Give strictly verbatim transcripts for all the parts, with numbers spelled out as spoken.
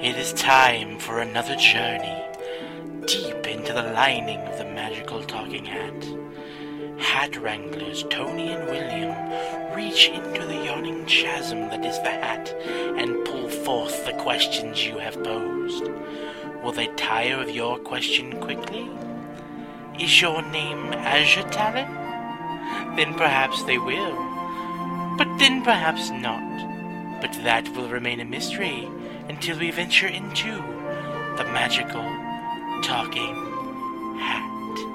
It is time for another journey deep into the lining of the magical talking hat. Hat wranglers Tony and William reach into the yawning chasm that is the hat and pull forth the questions you have posed. Will they tire of your question quickly? Is your name Azure Talon? Then perhaps they will. But then perhaps not. But that will remain a mystery until we venture into the magical talking hat.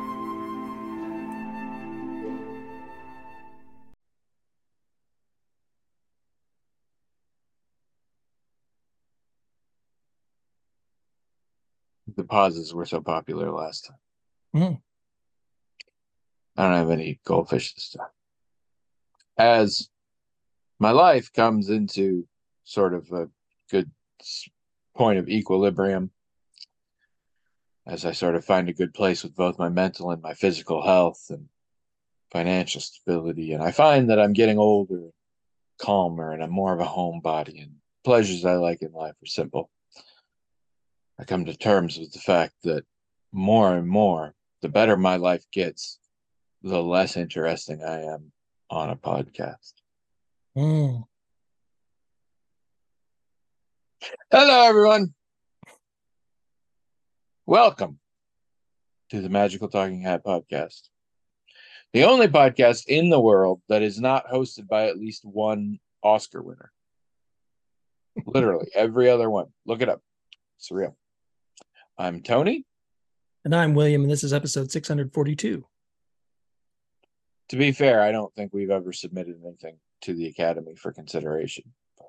The pauses were so popular last time. Mm. I don't have any goldfish this time. As my life comes into sort of a good point of equilibrium, as I sort of find a good place with both my mental and my physical health and financial stability, and I find that I'm getting older, calmer, and I'm more of a homebody, and pleasures I like in life are simple. I come to terms with the fact that more and more, the better my life gets, the less interesting I am on a podcast. Mm. Hello, everyone. Welcome to the Magical Talking Hat podcast, the only podcast in the world that is not hosted by at least one Oscar winner. Literally every other one. Look it up. It's real. I'm Tony. And I'm William, and this is episode six hundred forty-two. To be fair, I don't think we've ever submitted anything to the Academy for consideration.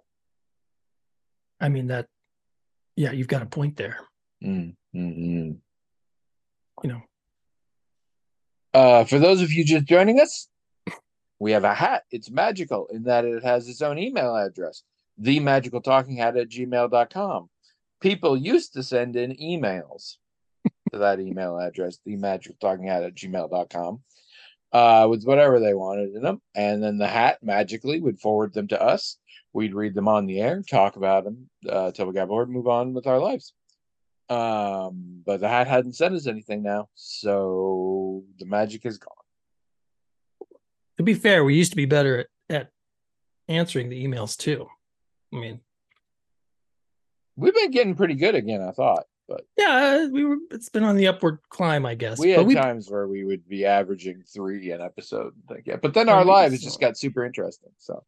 I mean, that, yeah, you've got a point there. Mm, mm-hmm. You know. Uh, for those of you just joining us, we have a hat. It's magical in that it has its own email address, the magical talking hat at gmail dot com. People used to send in emails to that email address, the magical talking hat at gmail dot com, uh, with whatever they wanted in them. And then the hat magically would forward them to us. We'd read them on the air, talk about them uh, till we got bored, move on with our lives. Um, but the hat hadn't sent us anything now, so the magic is gone. To be fair, we used to be better at, at answering the emails too. I mean, we've been getting pretty good again, I thought. But yeah, we were. It's been on the upward climb, I guess. We had but we, times where we would be averaging three an episode, like, yeah. But then our lives so. just got super interesting. So,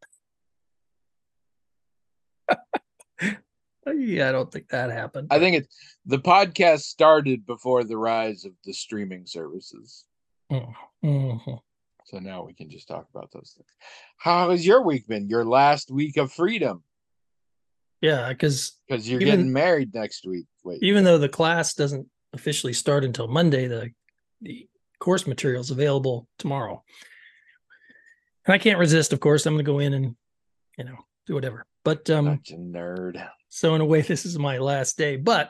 yeah, I don't think that happened. I think it's the podcast started before the rise of the streaming services. Mm-hmm. So now we can just talk about those things. How has your week been? Your last week of freedom? Yeah, because because you're even, getting married next week. Wait, even though the class doesn't officially start until Monday, the the course material is available tomorrow. And I can't resist, of course. I'm going to go in and, you know, do whatever. But um, such a nerd. So in a way, this is my last day. But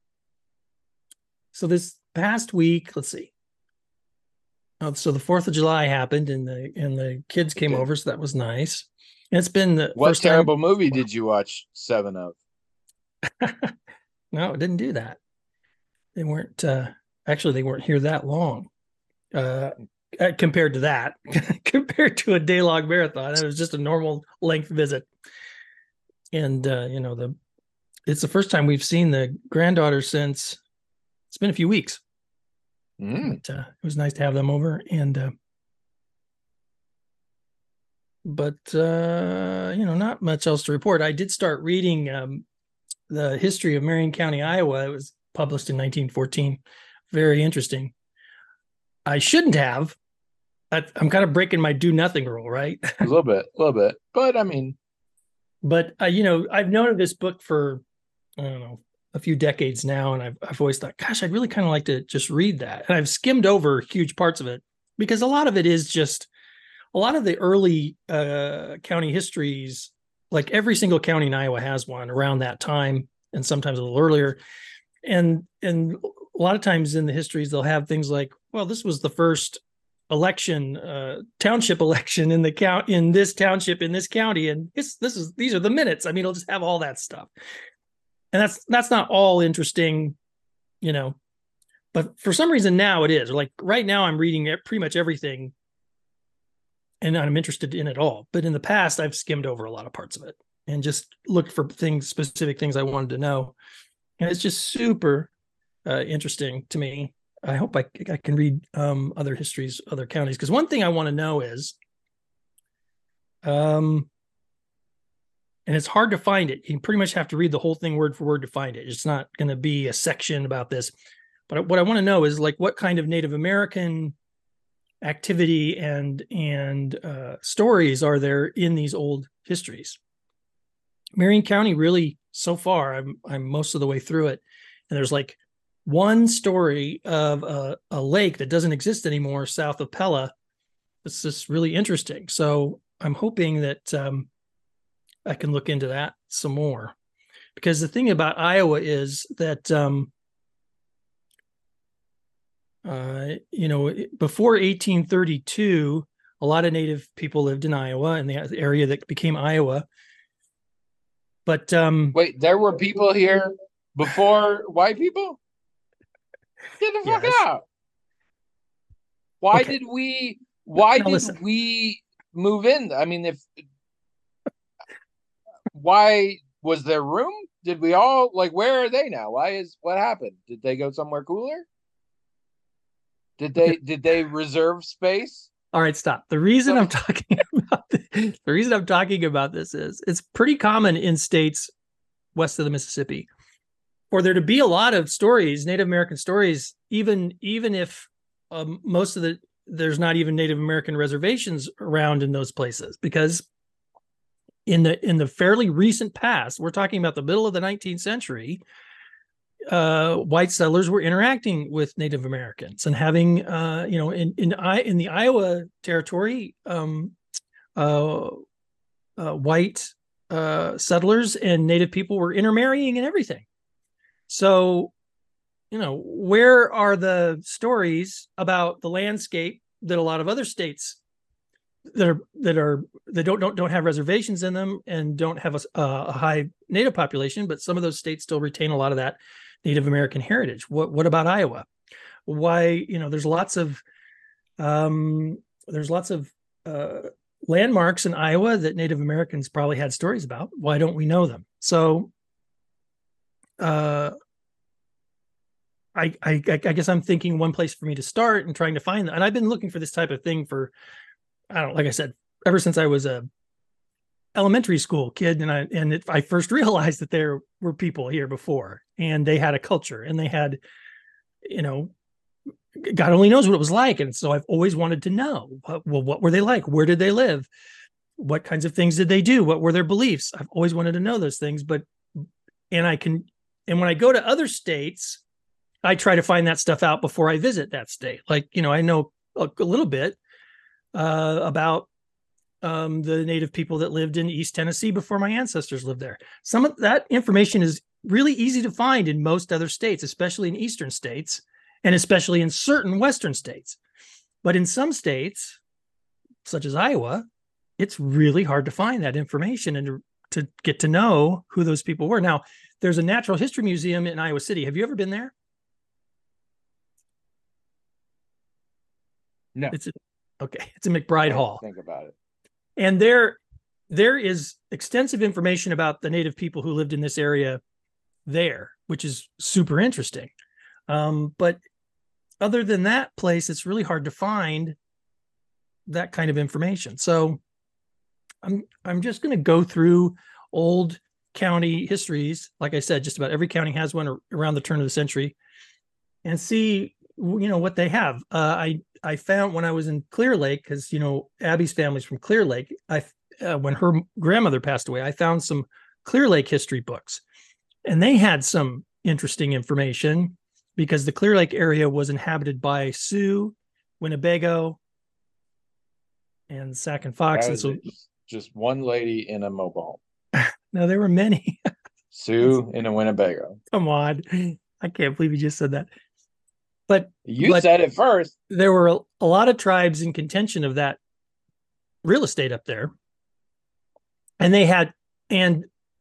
so this past week, let's see. Oh, so the Fourth of July happened, and the and the kids came okay. over, so that was nice. And it's been the what first terrible time... movie did you watch seven of? No, it didn't do that. They weren't uh, actually they weren't here that long uh, compared to that. Compared to a day long marathon, it was just a normal length visit. And uh, you know the it's the first time we've seen the granddaughter since it's been a few weeks. Mm. But, uh, it was nice to have them over, and uh, but uh, you know, not much else to report. I did start reading um, the history of Marion County, Iowa. It was published in nineteen fourteen. Very interesting. I shouldn't have. I, I'm kind of breaking my do nothing rule, right? A little bit, a little bit, but I mean, but uh, you know, I've known of this book for I don't know. a few decades now, and I've I've always thought, gosh, I'd really kind of like to just read that. And I've skimmed over huge parts of it because a lot of it is just a lot of the early uh, county histories. Like every single county in Iowa has one around that time, and sometimes a little earlier. And and a lot of times in the histories, they'll have things like, well, this was the first election, uh, township election in the count in this township in this county, and it's this is these are the minutes. I mean, it'll just have all that stuff. and that's that's not all interesting, you know. But for some reason now it is. Like right now, I'm reading pretty much everything, and I'm interested in it all. But in the past, I've skimmed over a lot of parts of it and just looked for things, specific things I wanted to know, and it's just super uh, interesting to me. I hope I I can read um, other histories, other counties, because one thing I want to know is, um, and it's hard to find it. You pretty much have to read the whole thing word for word to find it. It's not going to be a section about this. But what I want to know is like what kind of Native American activity and and uh, stories are there in these old histories? Marion County really, so far, I'm I'm most of the way through it, and there's like one story of a, a lake that doesn't exist anymore south of Pella. It's just really interesting. So I'm hoping that um, I can look into that some more, because the thing about Iowa is that um, Uh, you know, before eighteen thirty-two, a lot of Native people lived in Iowa and the area that became Iowa. But um, wait, there were people here before white people? Get the fuck yes. out! Why Okay. did we? Why Now did listen. we move in? I mean, if why was there room? Did we all like? Where are they now? Why is what happened? Did they go somewhere cooler? Did they Okay. did they reserve space? All right, stop. The reason So- I'm talking about this, the reason I'm talking about this is it's pretty common in states west of the Mississippi for there to be a lot of stories, Native American stories, even even if um, most of the there's not even Native American reservations around in those places, because in the in the fairly recent past, we're talking about the middle of the nineteenth century, uh, white settlers were interacting with Native Americans and having, uh, you know, in in I in the Iowa territory, um, uh, uh, white uh, settlers and Native people were intermarrying and everything. So, you know, where are the stories about the landscape that a lot of other states that are that are that don't don't don't have reservations in them and don't have a, a high Native population, but some of those states still retain a lot of that Native American heritage? What what about Iowa? Why, you know, there's lots of um, there's lots of uh, landmarks in Iowa that Native Americans probably had stories about. Why don't we know them? So, uh, I, I I guess I'm thinking one place for me to start and trying to find that. And I've been looking for this type of thing for, I don't, like I said, ever since I was a elementary school kid, and I and it, I first realized that there were people here before, and they had a culture, and they had, you know, God only knows what it was like, and so I've always wanted to know. What, well, what were they like? Where did they live? What kinds of things did they do? What were their beliefs? I've always wanted to know those things, but and I can, and when I go to other states, I try to find that stuff out before I visit that state. Like, you know, I know a, a little bit uh, about um, the Native people that lived in East Tennessee before my ancestors lived there. Some of that information is really easy to find in most other states, especially in Eastern states, and especially in certain Western states. But in some states, such as Iowa, it's really hard to find that information and to, to get to know who those people were. Now, there's a natural history museum in Iowa City. Have you ever been there? No. It's a, okay. It's a McBride Hall. Think about it. And there, there is extensive information about the Native people who lived in this area there, which is super interesting. Um, but other than that place, it's really hard to find that kind of information. So I'm I'm just going to go through old county histories. Like I said, just about every county has one around the turn of the century, and see, you know, what they have. Uh, I I found when I was in Clear Lake, because, you know, Abby's family's from Clear Lake. I uh, when her grandmother passed away, I found some Clear Lake history books, and they had some interesting information because the Clear Lake area was inhabited by Sioux, Winnebago, and Sac and Fox. That And was so, just one lady in a mobile home. now there were many. Sioux in a Winnebago. Come on, I can't believe you just said that. But You but said it first. there were a, a lot of tribes in contention of that real estate up there, and they had, and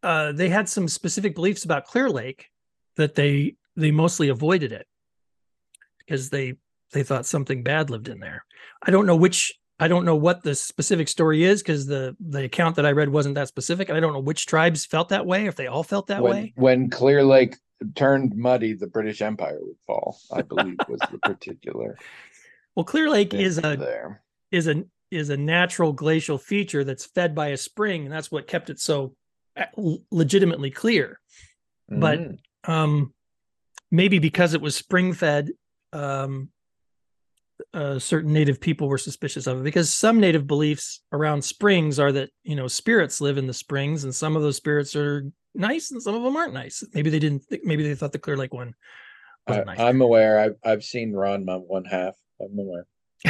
uh, they had some specific beliefs about Clear Lake that they they mostly avoided it because they they thought something bad lived in there. I don't know which I don't know what the specific story is because the the account that I read wasn't that specific, and I don't know which tribes felt that way, if they all felt that when, way. When Clear Lake turned muddy, the British Empire would fall, I believe, was the particular. Well, Clear Lake is a there. is a is a natural glacial feature that's fed by a spring, and that's what kept it so legitimately clear. Mm. But um, maybe because it was spring fed, um, uh, certain native people were suspicious of it, because some native beliefs around springs are that, you know, spirits live in the springs, and some of those spirits are nice and some of them aren't nice. Maybe they didn't think, maybe they thought the Clear Lake one wasn't I, nice. I'm aware. I've, I've seen Ron my one half. I'm aware.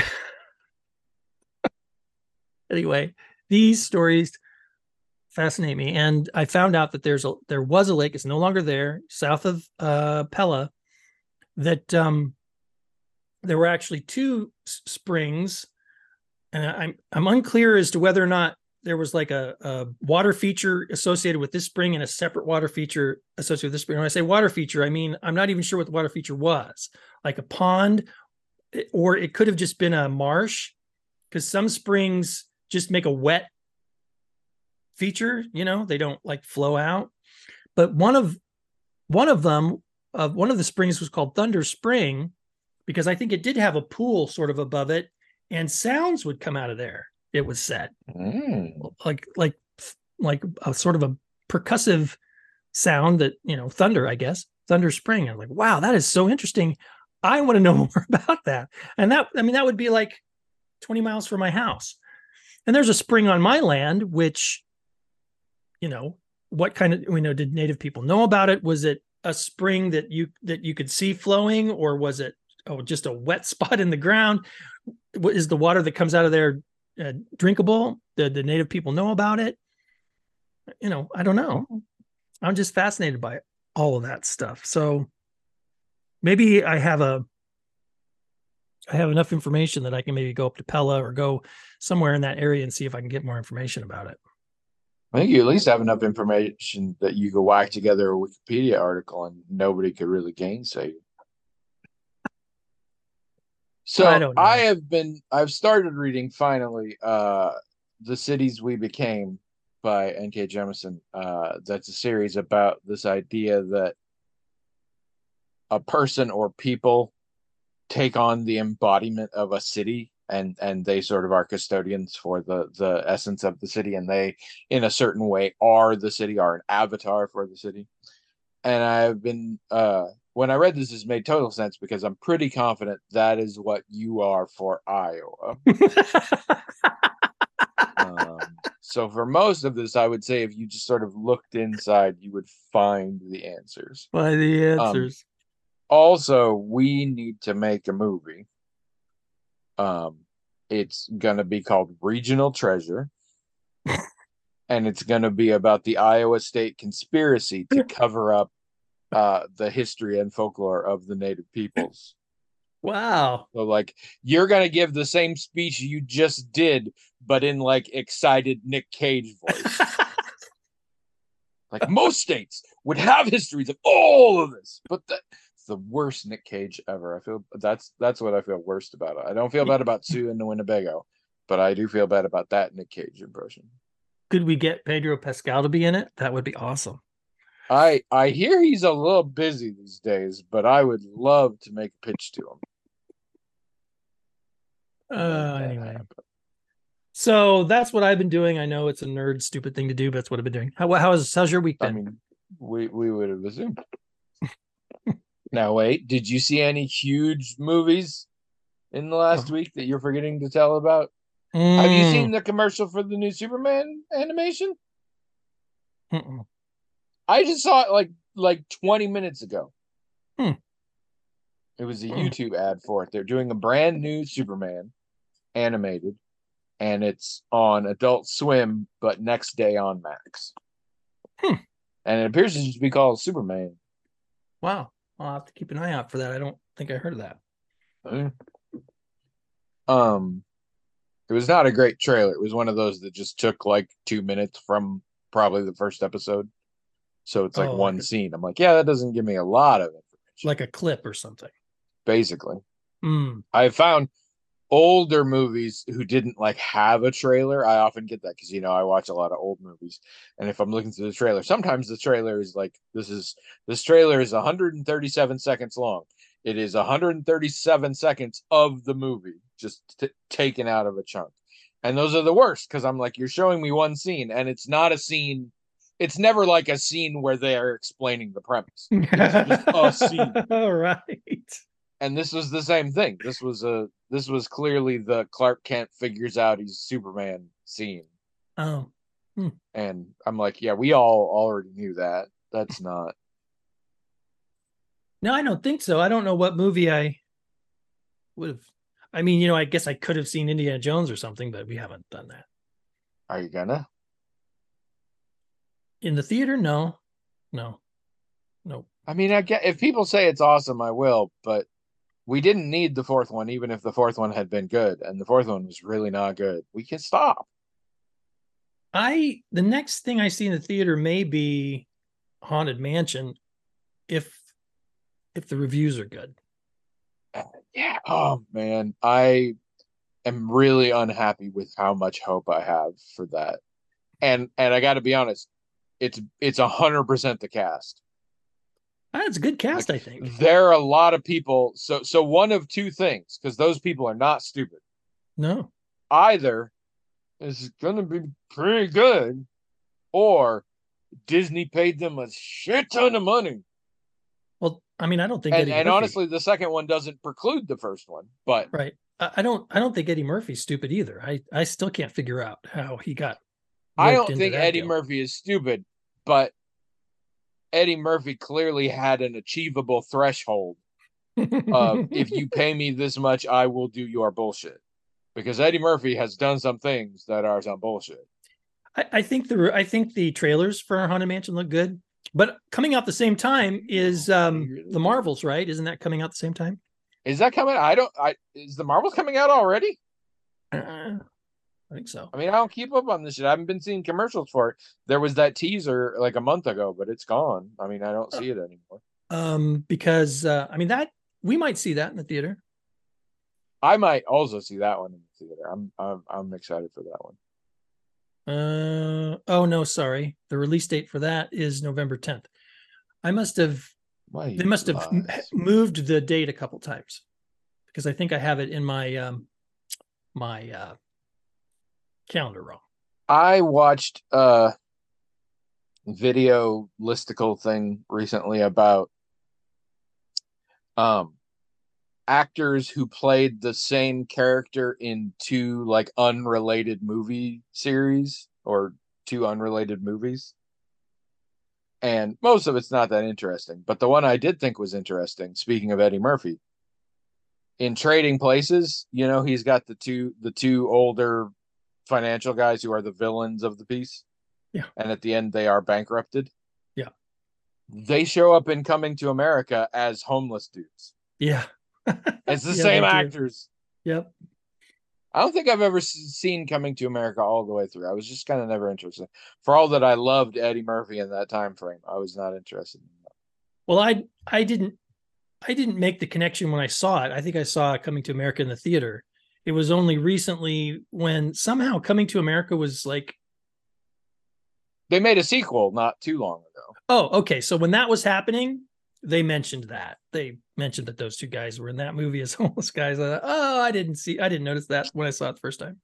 Anyway, these stories fascinate me, and I found out that there's a there was a lake. It's no longer there, south of uh, Pella. That um, there were actually two s- springs, and I'm I'm unclear as to whether or not there was like a, a water feature associated with this spring and a separate water feature associated with this spring. When I say water feature, I mean I'm not even sure what the water feature was, like a pond, or it could have just been a marsh, because some springs just make a wet feature, you know, they don't like flow out. But one of one of them, uh, one of the springs was called Thunder Spring, because I think it did have a pool sort of above it, and sounds would come out of there. It was said, mm. like like like a sort of a percussive sound that, you know, thunder, I guess, Thunder Spring. I'm like, wow, that is so interesting. I want to know more about that. And that, I mean, that would be like twenty miles from my house. And there's a spring on my land, which, you know, what kind of, you know, did native people know about it? Was it a spring that you that you could see flowing, or was it oh just a wet spot in the ground? What is the water that comes out of there uh, drinkable? Did the native people know about it? You know, I don't know. I'm just fascinated by all of that stuff. So maybe I have a I have enough information that I can maybe go up to Pella or go somewhere in that area and see if I can get more information about it. I think you at least have enough information that you could whack together a Wikipedia article and nobody could really gainsay you. So I, don't know. I have been, I've started reading finally, uh, The Cities We Became by N K Jemisin. Uh, that's a series about this idea that a person or people take on the embodiment of a city, and and they sort of are custodians for the the essence of the city, and they in a certain way are the city, are an avatar for the city. And I've been uh when I read this, this made total sense, because I'm pretty confident that is what you are for Iowa. um, so for most of this, I would say if you just sort of looked inside, you would find the answers. By the answers. Um, also, we need to make a movie. Um, it's gonna be called Regional Treasure, and it's gonna be about the Iowa State conspiracy to cover up uh, the history and folklore of the native peoples. Wow! So, like, you're gonna give the same speech you just did, but in like excited Nick Cage voice. Like, most states would have histories of all of this, but that. The worst Nick Cage ever. I feel that's that's what I feel worst about it. I don't feel bad about Sue and the Winnebago, but I do feel bad about that Nick Cage impression. Could we get Pedro Pascal to be in it? That would be awesome. I I hear he's a little busy these days, but I would love to make a pitch to him. Uh, anyway. Happen. So that's what I've been doing. I know it's a nerd, stupid thing to do, but that's what I've been doing. How how is how's your week been? I mean, we we would have assumed. Now, wait, did you see any huge movies in the last oh. week that you're forgetting to tell about? Mm. Have you seen the commercial for the new Superman animation? Mm-mm. I just saw it like like twenty minutes ago. Hmm. It was a hmm. YouTube ad for it. They're doing a brand new Superman animated, and it's on Adult Swim, but next day on Max. Hmm. And it appears to just be called Superman. Wow. I'll have to keep an eye out for that. I don't think I heard of that. Um, it was not a great trailer. It was one of those that just took like two minutes from probably the first episode. So it's like Oh, like one a, scene. I'm like, yeah, that doesn't give me a lot of information, like a clip or something. basically. Mm. I found older movies who didn't like have a trailer. I often get that because you know I watch a lot of old movies, and if I'm looking through the trailer, sometimes the trailer is like this is this trailer is one hundred thirty-seven seconds long. It is one hundred thirty-seven seconds of the movie just t- taken out of a chunk, and those are the worst because I'm like, you're showing me one scene, and it's not a scene. It's never like a scene where they are explaining the premise. It's just a scene. All right. And this was the same thing. This was a this was clearly the Clark Kent figures out he's Superman scene. Oh. Hmm. And I'm like, yeah, we all already knew that. That's not. No, I don't think so. I don't know what movie I would have. I mean, you know, I guess I could have seen Indiana Jones or something, but we haven't done that. Are you gonna? In the theater? No. No. No. I mean, I get if people say it's awesome, I will, but we didn't need the fourth one, even if the fourth one had been good, and the fourth one was really not good. We can stop. I the next thing I see in the theater may be Haunted Mansion if if the reviews are good. Yeah. Oh man, I am really unhappy with how much hope I have for that. And and I got to be honest, it's it's a hundred percent the cast. That's a good cast, Like I think. there are a lot of people. So so one of two things, because those people are not stupid. No. Either it's going to be pretty good, or Disney paid them a shit ton of money. Well, I mean, I don't think And Eddie and Murphy, honestly, the second one doesn't preclude the first one. But right. I, I don't I don't think Eddie Murphy's stupid either. I, I still can't figure out how he got I roped don't into think that Eddie deal. Murphy is stupid. But Eddie Murphy clearly had an achievable threshold of if you pay me this much, I will do your bullshit. Because Eddie Murphy has done some things that are some bullshit. I, I think the I think the trailers for Haunted Mansion look good, but coming out the same time is um Really the Marvels, right? Isn't that coming out the same time? Is that coming? I don't. I is the Marvels coming out already? Uh, I think so. I mean, I don't keep up on this shit. I haven't been seeing commercials for it. There was that teaser like a month ago, but it's gone. I mean, I don't see it anymore. Um, because uh, I mean that we might see that in the theater. I might also see that one in the theater. I'm I'm I'm excited for that one. Uh oh no, sorry. The release date for that is November tenth. I must have Why they must have m- lies? moved the date a couple times because I think I have it in my um my uh calendar wrong. I watched a video listicle thing recently about um actors who played the same character in two like unrelated movie series or two unrelated movies. And most of it's not that interesting. But the one I did think was interesting, speaking of Eddie Murphy, in Trading Places, you know, he's got the two the two older financial guys who are the villains of the piece. Yeah. And at the end they are bankrupted. Yeah. They show up in Coming to America as homeless dudes. Yeah. It's the Yeah, same they do. actors. Yep. I don't think I've ever seen Coming to America all the way through. I was just kind of never interested. For all that I loved Eddie Murphy in that time frame, I was not interested in that. Well, I I didn't I didn't make the connection when I saw it. I think I saw Coming to America in the theater. It was only recently when somehow Coming to America was like, They made a sequel not too long ago. oh, okay. So when that was happening, they mentioned that. They mentioned that those two guys were in that movie as homeless guys. I thought, oh, I didn't see, I didn't notice that when I saw it the first time.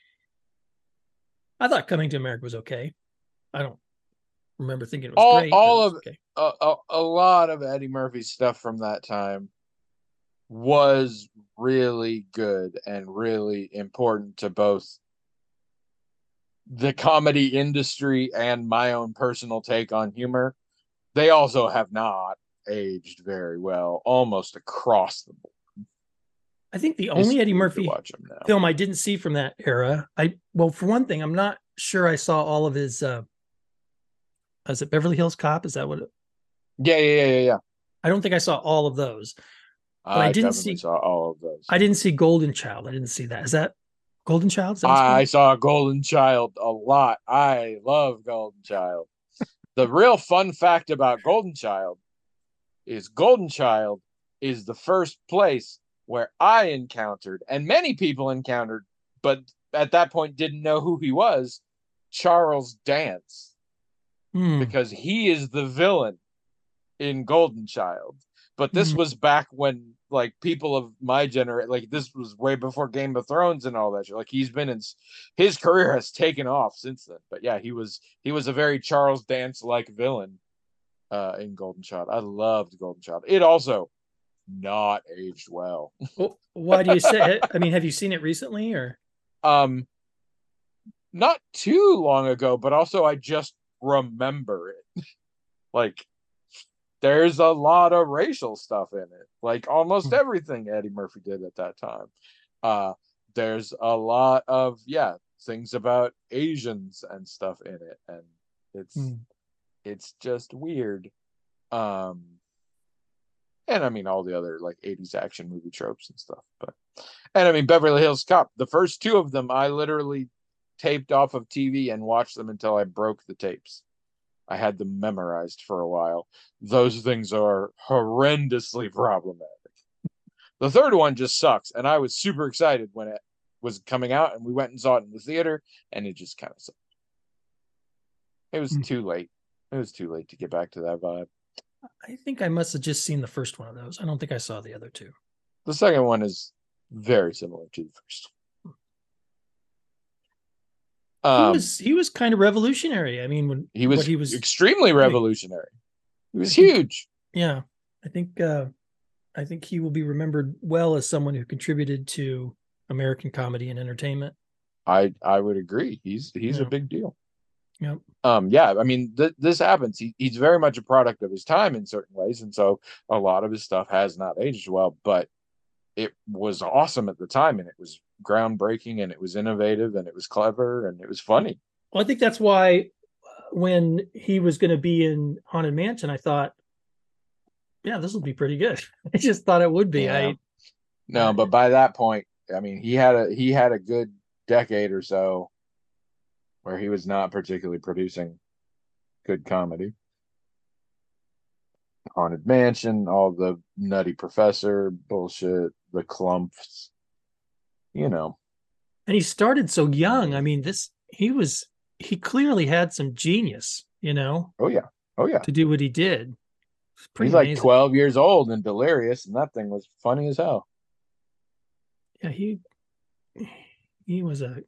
I thought Coming to America was okay. I don't remember thinking it was All great. all But it was of okay. a, a, a lot of Eddie Murphy's stuff from that time was really good and really important to both the comedy industry and my own personal take on humor. They also have not aged very well, almost across the board. I think the It's only Eddie weird to Murphy watch him now. film I didn't see from that era. I well, for one thing, I'm not sure I saw all of his. uh Is it Beverly Hills Cop? Is that what? It, Yeah, yeah, yeah, yeah, yeah. I don't think I saw all of those, but I, I didn't definitely see. saw all of those. I didn't see Golden Child. I didn't see that. Is that Golden Child? Is that I saw Golden Child a lot. I love Golden Child. The real fun fact about Golden Child is Golden Child is the first place where I encountered, and many people encountered, but at that point didn't know who he was, Charles Dance. Hmm. Because he is the villain in Golden Child. But this Hmm. was back when, like, people of my generation, like, this was way before Game of Thrones and all that shit. Like, he's been in, his career has taken off since then. But yeah, he was he was a very Charles Dance like villain uh, in Golden Child. I loved Golden Child. It also not aged well. Well, why do you say? I mean, have you seen it recently, or? Um, not too long ago, but also I just remember it. Like, there's a lot of racial stuff in it, like almost everything Eddie Murphy did at that time. Uh, there's a lot of, yeah, things about Asians and stuff in it, and it's Mm. it's just weird. Um, and I mean all the other like eighties action movie tropes and stuff. But and I mean Beverly Hills Cop, the first two of them, I literally taped off of T V and watched them until I broke the tapes. I had them memorized for a while. Those things are horrendously problematic. The third one just sucks, and I was super excited when it was coming out, and we went and saw it in the theater, and it just kind of sucked. It was Mm. too late. It was too late to get back to that vibe. I think I must have just seen the first one of those. I don't think I saw the other two. The second one is very similar to the first. Um, he was he was kind of revolutionary. I mean, when he was, what he was extremely revolutionary. He was I think- huge. Yeah, I think uh, I think he will be remembered well as someone who contributed to American comedy and entertainment. I I would agree. He's he's Yeah. a big deal. Yep. Um, yeah, I mean, th- this happens. He, he's very much a product of his time in certain ways, and so a lot of his stuff has not aged well. But it was awesome at the time, and it was groundbreaking, and it was innovative, and it was clever, and it was funny. Well, I think that's why when he was going to be in Haunted Mansion, I thought, yeah, this will be pretty good. I just thought it would be. Yeah. I No, but by that point, I mean, he had a he had a good decade or so where he was not particularly producing good comedy. Haunted Mansion, all the Nutty Professor bullshit, the Clumps, you know. and he started so young. I mean, this he was he clearly had some genius, you know, Oh yeah, oh yeah. to do what he did. It's pretty He's like amazing. twelve years old and delirious, and that thing was funny as hell. Yeah, he he was a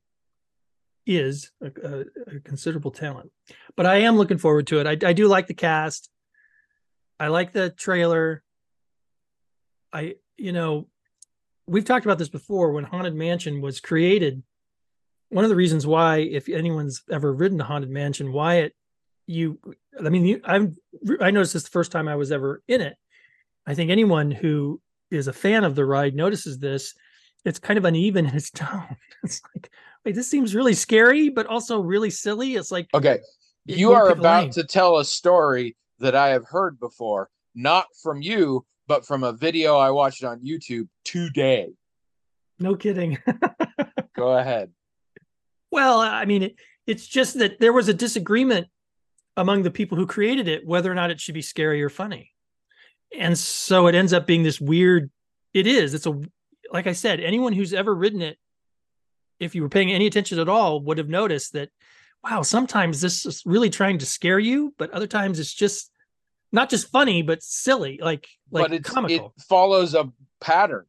is a, a, a considerable talent. But I am looking forward to it. I, I do like the cast. I like the trailer. I you know, we've talked about this before. When Haunted Mansion was created, one of the reasons why, if anyone's ever ridden a Haunted Mansion, why it you I mean, you, I'm I noticed this the first time I was ever in it. I think anyone who is a fan of the ride notices this. It's kind of uneven in its tone. It's like, wait, this seems really scary, but also really silly. It's like, Okay, It you won't are pick a about lane. to tell a story that I have heard before, not from you, but from a video I watched on YouTube today. no kidding. Go ahead. Well, I mean, it, it's just that there was a disagreement among the people who created it whether or not it should be scary or funny. And so it ends up being this weird, it is, it's a, like I said, anyone who's ever ridden it, if you were paying any attention at all, would have noticed that, wow, sometimes this is really trying to scare you, but other times it's just not just funny, but silly, like like But it's, comical. it follows a pattern.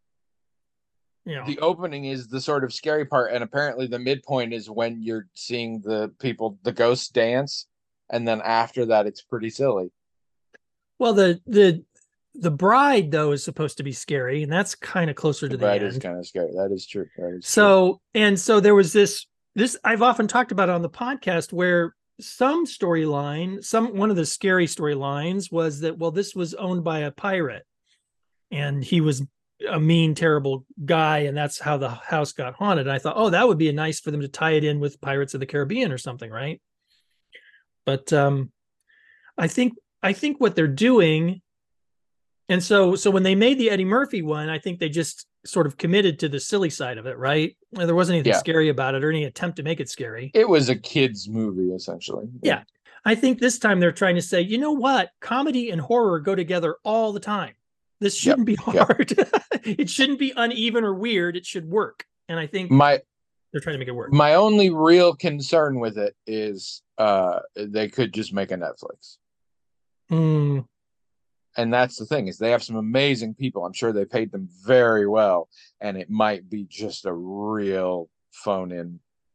You know, The opening is the sort of scary part, and apparently the midpoint is when you're seeing the people, the ghosts dance, and then after that, it's pretty silly. well, the the the bride though is supposed to be scary, and that's kind of closer to the That end. is kind of scary. That is true. That is true. So and so there was this this I've often talked about on the podcast where some storyline, some one of the scary storylines was that, well, this was owned by a pirate and he was a mean, terrible guy, and that's how the house got haunted. And I thought, oh, that would be nice for them to tie it in with Pirates of the Caribbean or something, right? But um, I think I think what they're doing, and so so when they made the Eddie Murphy one, I think they just sort of committed to the silly side of it, right? There wasn't anything Yeah. scary about it or any attempt to make it scary. It was a kid's movie, essentially. Yeah. I think this time they're trying to say, you know what? Comedy and horror go together all the time. This shouldn't Yep, be yep. hard. It shouldn't be uneven or weird. It should work. And I think My they're trying to make it work. my only real concern with it is uh they could just make a Netflix. Mm, And that's the thing, is they have some amazing people. I'm sure they paid them very well, and it might be just a real phone in,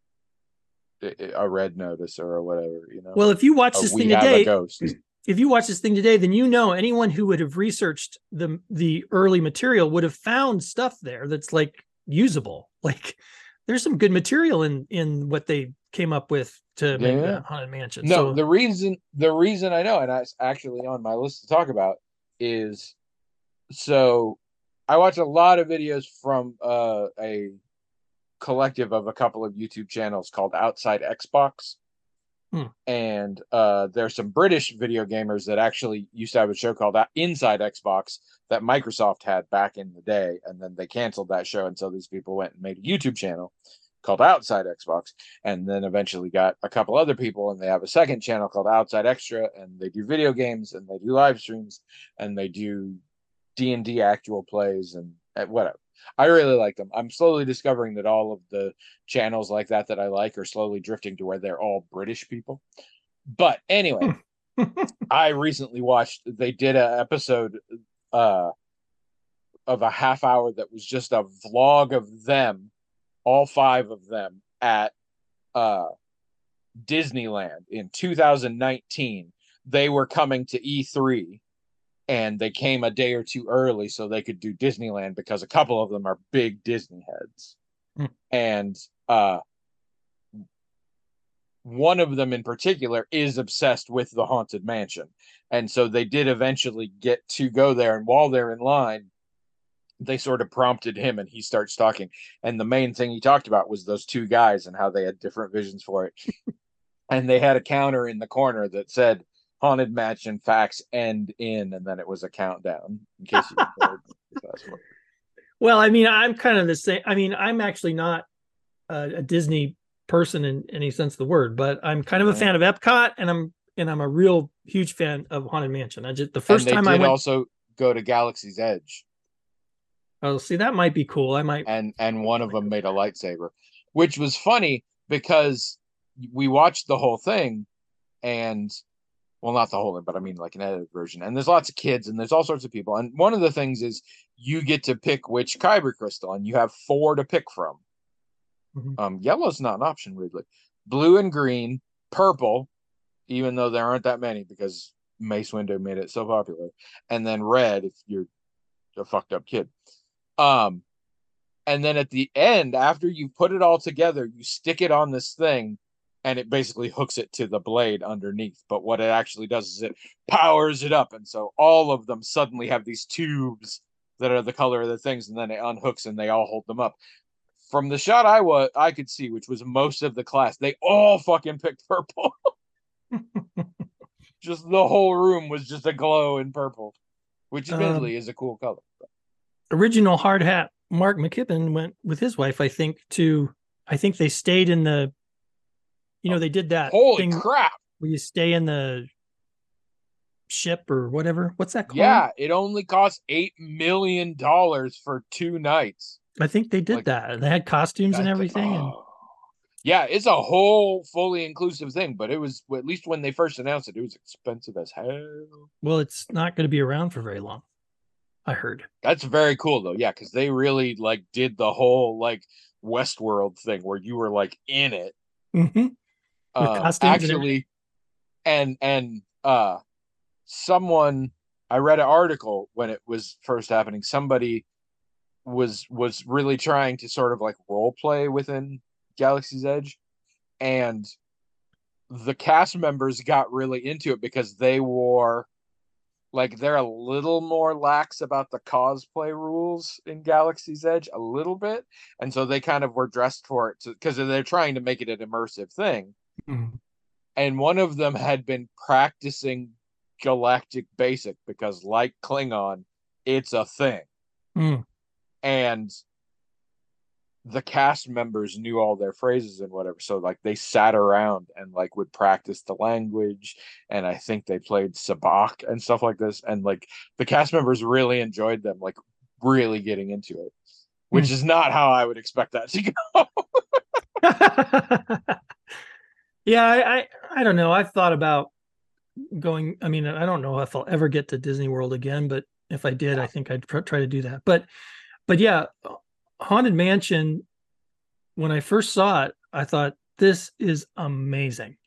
a Red Notice or whatever, you know. well, if you watch A this we thing have today, a ghost. if you watch this thing today, then you know anyone who would have researched the the early material would have found stuff there that's like usable. Like there's some good material in in what they came up with to make Yeah. that Haunted Mansion. No, So the reason the reason I know, and that's actually on my list to talk about, is so I watch a lot of videos from uh, a collective of a couple of YouTube channels called Outside Xbox. Hmm. And uh, there's some British video gamers that actually used to have a show called Inside Xbox that Microsoft had back in the day, and then they canceled that show, and so these people went and made a YouTube channel called Outside Xbox, and then eventually got a couple other people, and they have a second channel called Outside Extra, and they do video games, and they do live streams, and they do D and D actual plays, and, and whatever. I really like them. I'm slowly discovering that all of the channels like that that I like are slowly drifting to where they're all British people. But anyway, I recently watched, they did an episode uh, of a half hour that was just a vlog of them, all five of them, at uh, Disneyland in two thousand nineteen. They were coming to E three, and they came a day or two early so they could do Disneyland because a couple of them are big Disney heads. Mm. And uh, one of them in particular is obsessed with the Haunted Mansion. And so they did eventually get to go there. And while they're in line, they sort of prompted him, and he starts talking. And the main thing he talked about was those two guys and how they had different visions for it. And they had a counter in the corner that said, Haunted Mansion facts end in, and then it was a countdown in case you heard the password. well, I mean, I'm kind of the same. I mean, I'm actually not a, a Disney person in any sense of the word, but I'm kind of a fan of Epcot, and I'm and I'm a real huge fan of Haunted Mansion. I just the first and they time did I went, also go to Galaxy's Edge. Oh, see, that might be cool. I might, and and one of them made a lightsaber, which was funny because we watched the whole thing, and well, not the whole thing, but I mean like an edited version. And there's lots of kids, and there's all sorts of people. And one of the things is you get to pick which Kyber crystal, and you have four to pick from. Mhm. Um, yellow's not an option, weirdly. Blue and green, purple, even though there aren't that many because Mace Windu made it so popular, and then red if you're a fucked up kid. Um, and then at the end, after you put it all together, you stick it on this thing, and it basically hooks it to the blade underneath. But what it actually does is it powers it up, and so all of them suddenly have these tubes that are the color of the things, and then it unhooks, and they all hold them up. From the shot I was I could see, which was most of the class, they all fucking picked purple. Just the whole room was just a glow in purple, which admittedly um, is a cool color. Original hard hat Mark McKibben went with his wife, I think, to I think they stayed in the, you know, they did that. Holy thing crap! Where you stay in the ship or whatever. What's that called? Yeah, it only cost eight million dollars for two nights. I think they did like, that. They had costumes and everything. Oh. And... Yeah, it's a whole fully inclusive thing, but it was, at least when they first announced it, it was expensive as hell. Well, it's not going to be around for very long, I heard. That's very cool though. Yeah, because they really like did the whole like Westworld thing where you were like in it. Mm-hmm. Uh, actually, and, and and uh someone, I read an article when it was first happening. Somebody was was really trying to sort of like role play within Galaxy's Edge, and the cast members got really into it because they wore, like, they're a little more lax about the cosplay rules in Galaxy's Edge, a little bit, and so they kind of were dressed for it because they're trying to make it an immersive thing. Mm-hmm. And one of them had been practicing Galactic Basic because, like Klingon, it's a thing. Mm. And the cast members knew all their phrases and whatever. So like they sat around and like would practice the language. And I think they played sabak and stuff like this. And like the cast members really enjoyed them, like really getting into it, which Hmm. is not how I would expect that to go. Yeah, I, I I don't know. I've thought about going. I mean, I don't know if I'll ever get to Disney World again, but if I did, I think I'd try to do that. But but yeah, Haunted Mansion, when I first saw it, I thought this is amazing.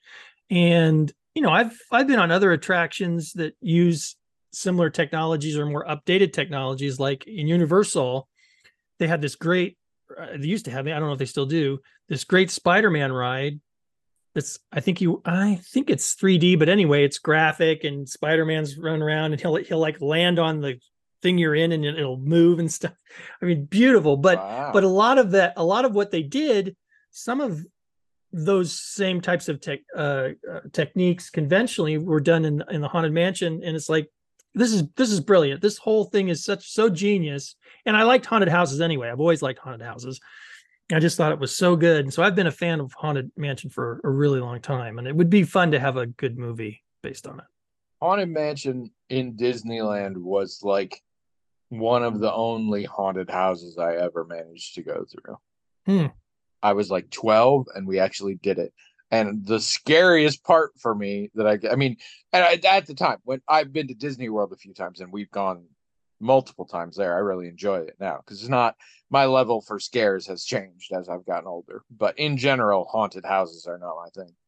And you know, I've I've been on other attractions that use similar technologies or more updated technologies, like in Universal, they had this great. Uh, they used to have, I don't know if they still do, this great Spider-Man ride. That's I think you I think it's three D, but anyway, it's graphic and Spider-Man's running around and he'll he'll like land on the thing you're in and it'll move and stuff. I mean, beautiful. But Wow. but a lot of that, a lot of what they did, some of those same types of tech uh, uh, techniques conventionally were done in in the Haunted Mansion, and it's like this is this is brilliant. This whole thing is such so genius, and I liked haunted houses anyway. I've always liked haunted houses. I just thought it was so good, and so I've been a fan of Haunted Mansion for a really long time, and it would be fun to have a good movie based on it. Haunted Mansion in Disneyland was like one of the only haunted houses I ever managed to go through. Hmm. I was like twelve and we actually did it. And the scariest part for me that I, I mean, at, at the time when I've been to Disney World a few times and we've gone multiple times there, I really enjoy it now because it's not my level for scares has changed as I've gotten older. But in general, haunted houses are not my thing.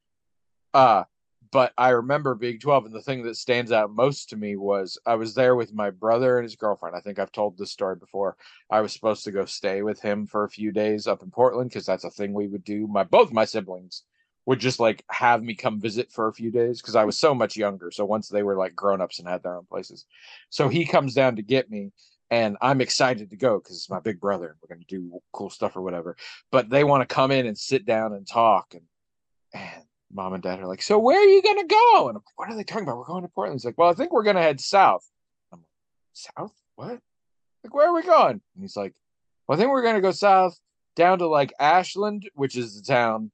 Uh, but I remember being twelve, and the thing that stands out most to me was I was there with my brother and his girlfriend. I think I've told this story before. I was supposed to go stay with him for a few days up in Portland because that's a thing we would do. My both my siblings would just like have me come visit for a few days because I was so much younger. So once they were like grown-ups and had their own places. So he comes down to get me, and I'm excited to go because it's my big brother and we're going to do cool stuff or whatever. But they want to come in and sit down and talk, and and mom and dad are like, so where are you gonna go? And I'm like, what are they talking about? We're going to Portland. He's like, well, I think we're gonna head south. I'm like, south? What? Like, where are we going? And he's like, well, I think we're gonna go south down to like Ashland, which is the town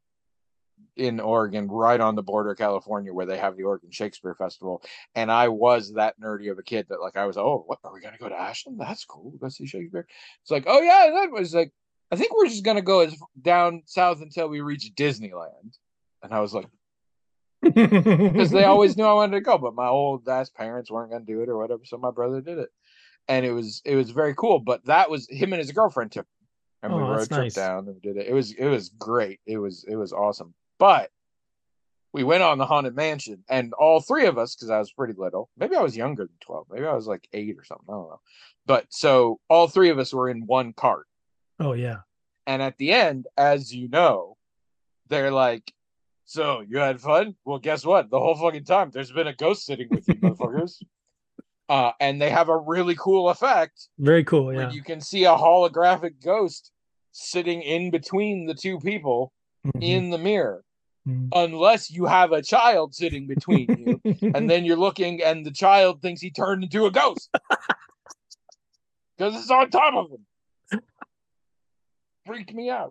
in Oregon, right on the border of California, where they have the Oregon Shakespeare Festival. And I was that nerdy of a kid that like I was, oh, what are we gonna go to Ashland? That's cool. Go see Shakespeare. It's like, oh yeah, and that was like, I think we're just gonna go as down south until we reach Disneyland. And I was like, because they always knew I wanted to go, but my old ass parents weren't going to do it or whatever, so my brother did it, and it was it was very cool. But that was him and his girlfriend took, and we Oh, road that's trip nice. down and did it. It was it was great. It was it was awesome. But we went on the Haunted Mansion, and all three of us, because I was pretty little, maybe I was younger than twelve, maybe I was like eight or something, I don't know. But so all three of us were in one cart, Oh yeah. and at the end, as you know, they're like, so you had fun? Well, guess what? The whole fucking time there's been a ghost sitting with you, motherfuckers. Uh, and they have a really cool effect Very cool. where Yeah. you can see a holographic ghost sitting in between the two people Mhm. in the mirror. Mhm. Unless you have a child sitting between you, and then you're looking and the child thinks he turned into a ghost. Because it's on top of him. Freaked me out.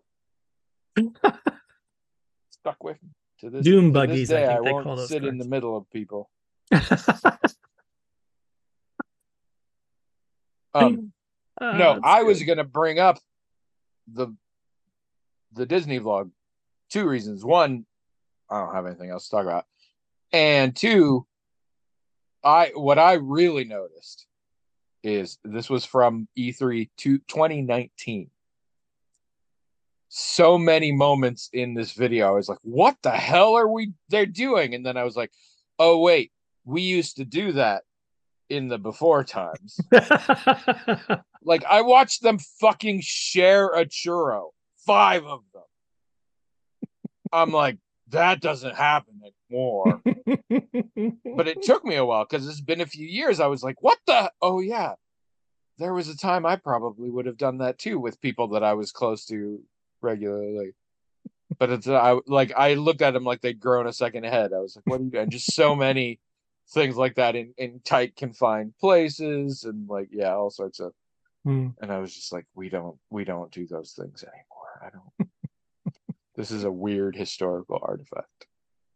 Stuck with me. To this, Doom to buggies, this day, I think I they won't call those sit in the cards. middle of people. Um, Uh, no, that's I was good. gonna bring up the the Disney vlog. Two reasons. One, I don't have anything else to talk about, and two, I what I really noticed is this was from E three to twenty nineteen. So many moments in this video, I was like, "What the hell are we? They're doing?" And then I was like, "Oh wait, we used to do that in the before times." Like I watched them fucking share a churro, five of them. I'm like, that doesn't happen anymore. But it took me a while because it's been a few years. I was like, what the? Oh yeah, there was a time I probably would have done that too with people that I was close to regularly. But it's I like I looked at them like they'd grown a second ahead. I was like, what are you doing? Just so many things like that in in tight confined places and like yeah, all sorts of. Mm. And I was just like, we don't we don't do those things anymore. I don't. This is a weird historical artifact.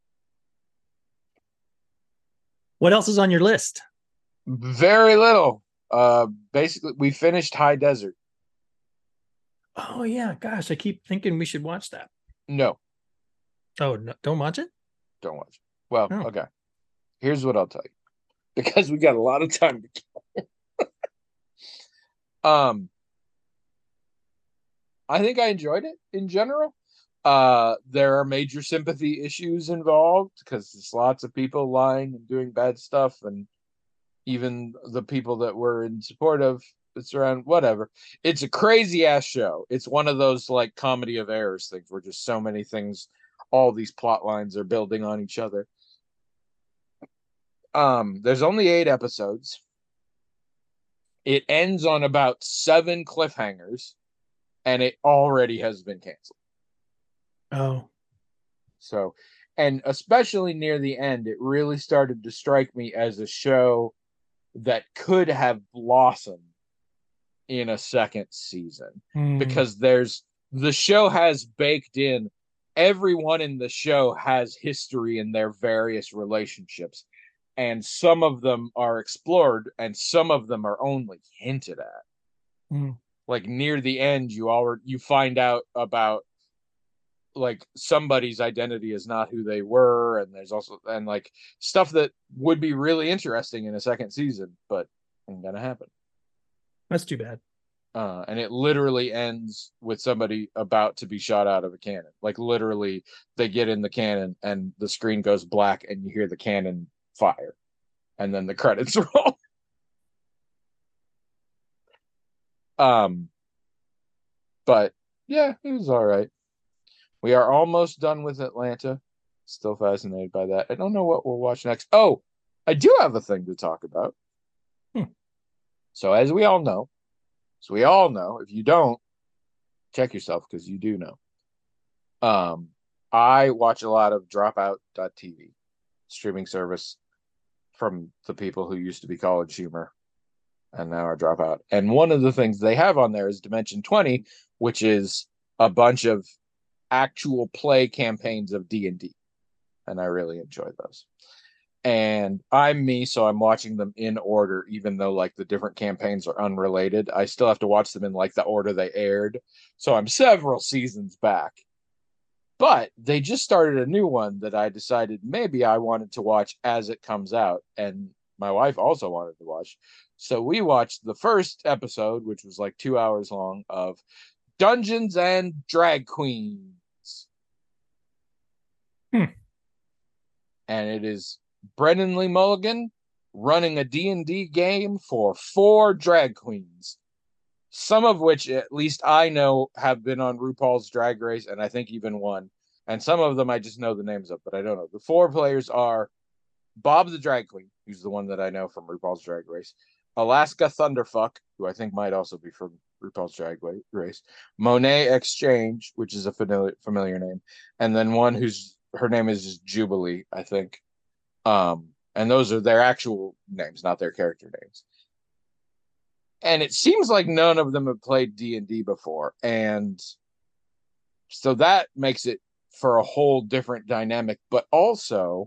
What else is on your list? Very little. Uh, basically, we finished High Desert. Oh yeah, gosh, I keep thinking we should watch that. No. Oh no, don't watch it? Don't watch it. Well, oh. okay. Here's what I'll tell you. Because we got a lot of time to kill. um I think I enjoyed it in general. Uh there are major sympathy issues involved because there's lots of people lying and doing bad stuff, and even the people that were in support of it's around whatever. It's a crazy ass show. It's one of those like comedy of errors things where just so many things, all these plot lines are building on each other. Um, there's only eight episodes. It ends on about seven cliffhangers, and it already has been canceled. Oh. So, and especially near the end, it really started to strike me as a show that could have blossomed in a second season. Mm. Because there's the show has baked in everyone in the show has history in their various relationships, and some of them are explored and some of them are only hinted at. Mm. Like near the end, you already you find out about like somebody's identity is not who they were, and there's also and like stuff that would be really interesting in a second season, but ain't gonna happen. That's too bad. Uh, and it literally ends with somebody about to be shot out of a cannon. Like literally, they get in the cannon and the screen goes black, and you hear the cannon fire, and then the credits roll. um, but yeah, it was all right. We are almost done with Atlanta. Still fascinated by that. I don't know what we'll watch next. Oh, I do have a thing to talk about. Hmm. So as we all know, so we all know, if you don't, check yourself because you do know. Um, I watch a lot of dropout dot t v, streaming service from the people who used to be College Humor and now are Dropout. And one of the things they have on there is Dimension twenty, which is a bunch of actual play campaigns of D and D. And I really enjoy those. And I'm me, so I'm watching them in order, even though like the different campaigns are unrelated. I still have to watch them in like the order they aired. So I'm several seasons back. But they just started a new one that I decided maybe I wanted to watch as it comes out. And my wife also wanted to watch. So we watched the first episode, which was like two hours long, of Dungeons and Drag Queens. Hmm. And it is Brennan Lee Mulligan running a D and D game for four drag queens, some of which at least I know have been on RuPaul's Drag Race, and I think even one. And some of them I just know the names of, but I don't know. The four players are Bob the Drag Queen, who's the one that I know from RuPaul's Drag Race, Alaska Thunderfuck, who I think might also be from RuPaul's Drag Race, Monet Exchange, which is a familiar, familiar name, and then one whose her name is just Jubilee, I think. Um, and those are their actual names, not their character names. And it seems like none of them have played D and D before, and so that makes it for a whole different dynamic. But also,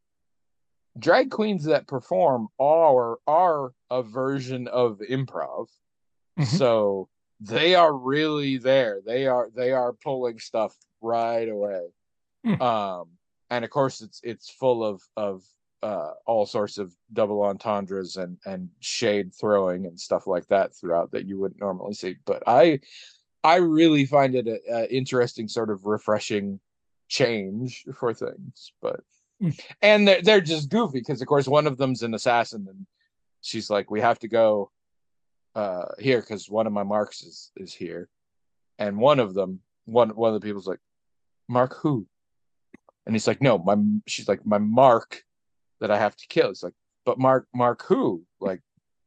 drag queens that perform are are a version of improv, mm-hmm. So they are really there. They are they are pulling stuff right away. Mm. Um, and of course, it's it's full of of uh, all sorts of double entendres and and shade throwing and stuff like that throughout that you wouldn't normally see. But I I really find it an interesting sort of refreshing change for things. But mm. and they're they're just goofy because of course one of them's an assassin and she's like, we have to go uh, here because one of my marks is is here, and one of them one one of the people's like, Mark who? And he's like, no, my she's like, my mark that I have to kill. It's like, but Mark, Mark who? Like,